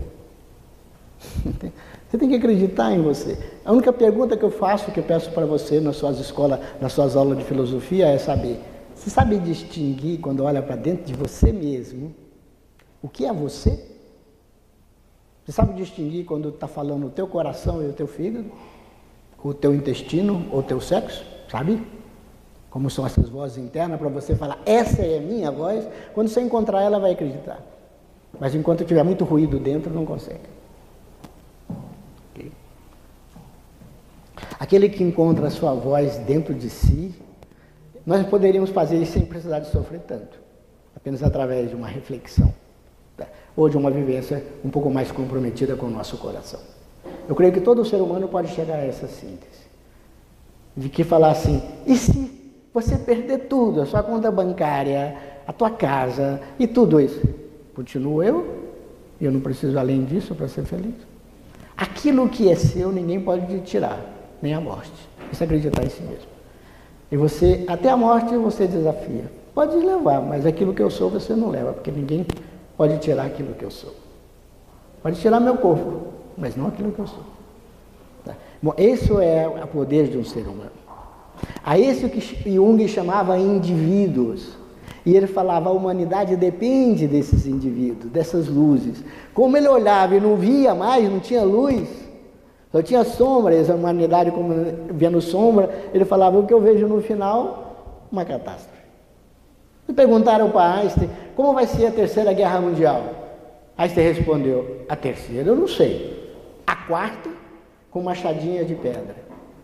Você tem que acreditar em você. A única pergunta que eu faço, que eu peço para você nas suas escolas, nas suas aulas de filosofia, é saber: você sabe distinguir, quando olha para dentro de você mesmo, o que é você? Você sabe distinguir quando está falando o teu coração e o teu fígado? O teu intestino ou o teu sexo? Sabe? Como são essas vozes internas para você falar, essa é a minha voz? Quando você encontrar ela, vai acreditar. Mas enquanto tiver muito ruído dentro, não consegue. Okay. Aquele que encontra a sua voz dentro de si, nós poderíamos fazer isso sem precisar de sofrer tanto, apenas através de uma reflexão, tá? Ou de uma vivência um pouco mais comprometida com o nosso coração. Eu creio que todo ser humano pode chegar a essa síntese, de que falar assim, e se você perder tudo, a sua conta bancária, a tua casa e tudo isso, continuo eu não preciso além disso para ser feliz? Aquilo que é seu, ninguém pode te tirar, nem a morte. Isso é acreditar em si mesmo. E você, até a morte, você desafia. Pode levar, mas aquilo que eu sou, você não leva, porque ninguém pode tirar aquilo que eu sou. Pode tirar meu corpo, mas não aquilo que eu sou. Tá? Bom, esse é o poder de um ser humano. A esse que Jung chamava indivíduos. E ele falava, a humanidade depende desses indivíduos, dessas luzes. Como ele olhava e não via mais, não tinha luz, só tinha sombras, a humanidade como vendo sombra, ele falava, o que eu vejo no final, uma catástrofe. E perguntaram para Einstein, como vai ser a Terceira Guerra Mundial? Einstein respondeu, a terceira eu não sei, a quarta com machadinha de pedra.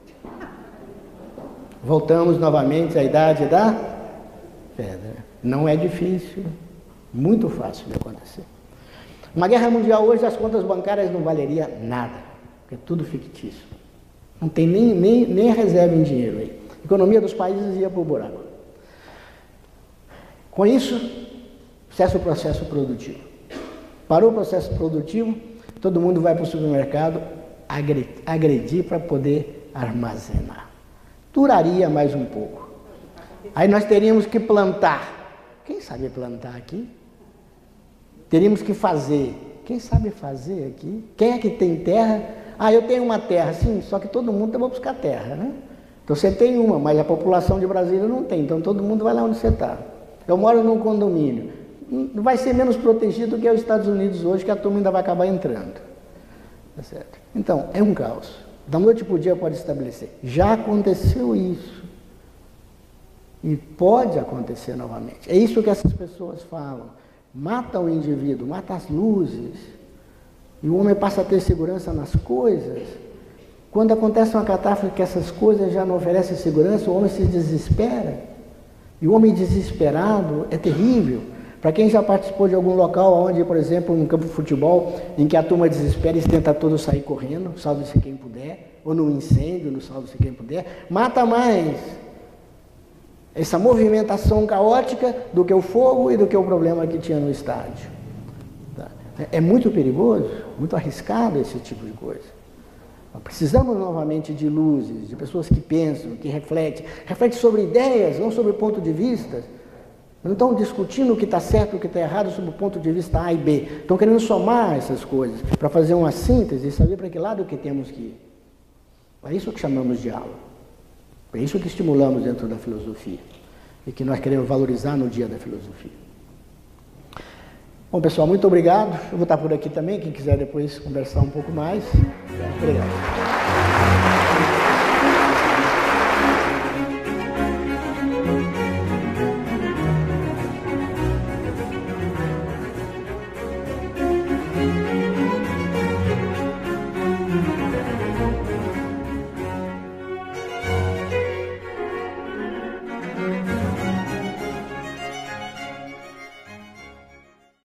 Voltamos novamente à idade da pedra. Não é difícil, muito fácil de acontecer. Uma guerra mundial hoje, as contas bancárias não valeria nada, porque é tudo fictício. Não tem nem reserva em dinheiro aí. A economia dos países ia para o buraco. Com isso, cessa o processo produtivo. Parou o processo produtivo, todo mundo vai para o supermercado agredir para poder armazenar. Duraria mais um pouco. Aí nós teríamos que plantar. Quem sabe plantar aqui? Teríamos que fazer. Quem sabe fazer aqui? Quem é que tem terra? Ah, eu tenho uma terra, sim, só que todo mundo vai buscar terra, né? Então você tem uma, mas a população de Brasília não tem, então todo mundo vai lá onde você está. Eu moro num condomínio. Não vai ser menos protegido do que os Estados Unidos hoje, que a turma ainda vai acabar entrando. Tá certo? Então, é um caos. Da noite para o dia pode estabelecer. Já aconteceu isso. E pode acontecer novamente. É isso que essas pessoas falam. Mata o indivíduo, mata as luzes. E o homem passa a ter segurança nas coisas. Quando acontece uma catástrofe que essas coisas já não oferecem segurança, o homem se desespera. E o homem desesperado é terrível. Para quem já participou de algum local onde, por exemplo, um campo de futebol, em que a turma desespera e tenta todos sair correndo, salve-se quem puder, ou num incêndio, no salve-se quem puder, mata mais essa movimentação caótica do que o fogo e do que o problema que tinha no estádio. Tá? É muito perigoso, muito arriscado esse tipo de coisa. Nós precisamos novamente de luzes, de pessoas que pensam, que refletem sobre ideias, não sobre ponto de vista. Não estão discutindo o que está certo e o que está errado sob o ponto de vista A e B. Estão querendo somar essas coisas para fazer uma síntese e saber para que lado que temos que ir. É isso que chamamos de diálogo. É isso que estimulamos dentro da filosofia e que nós queremos valorizar no dia da filosofia. Bom, pessoal, muito obrigado. Eu vou estar por aqui também, quem quiser depois conversar um pouco mais. Obrigado.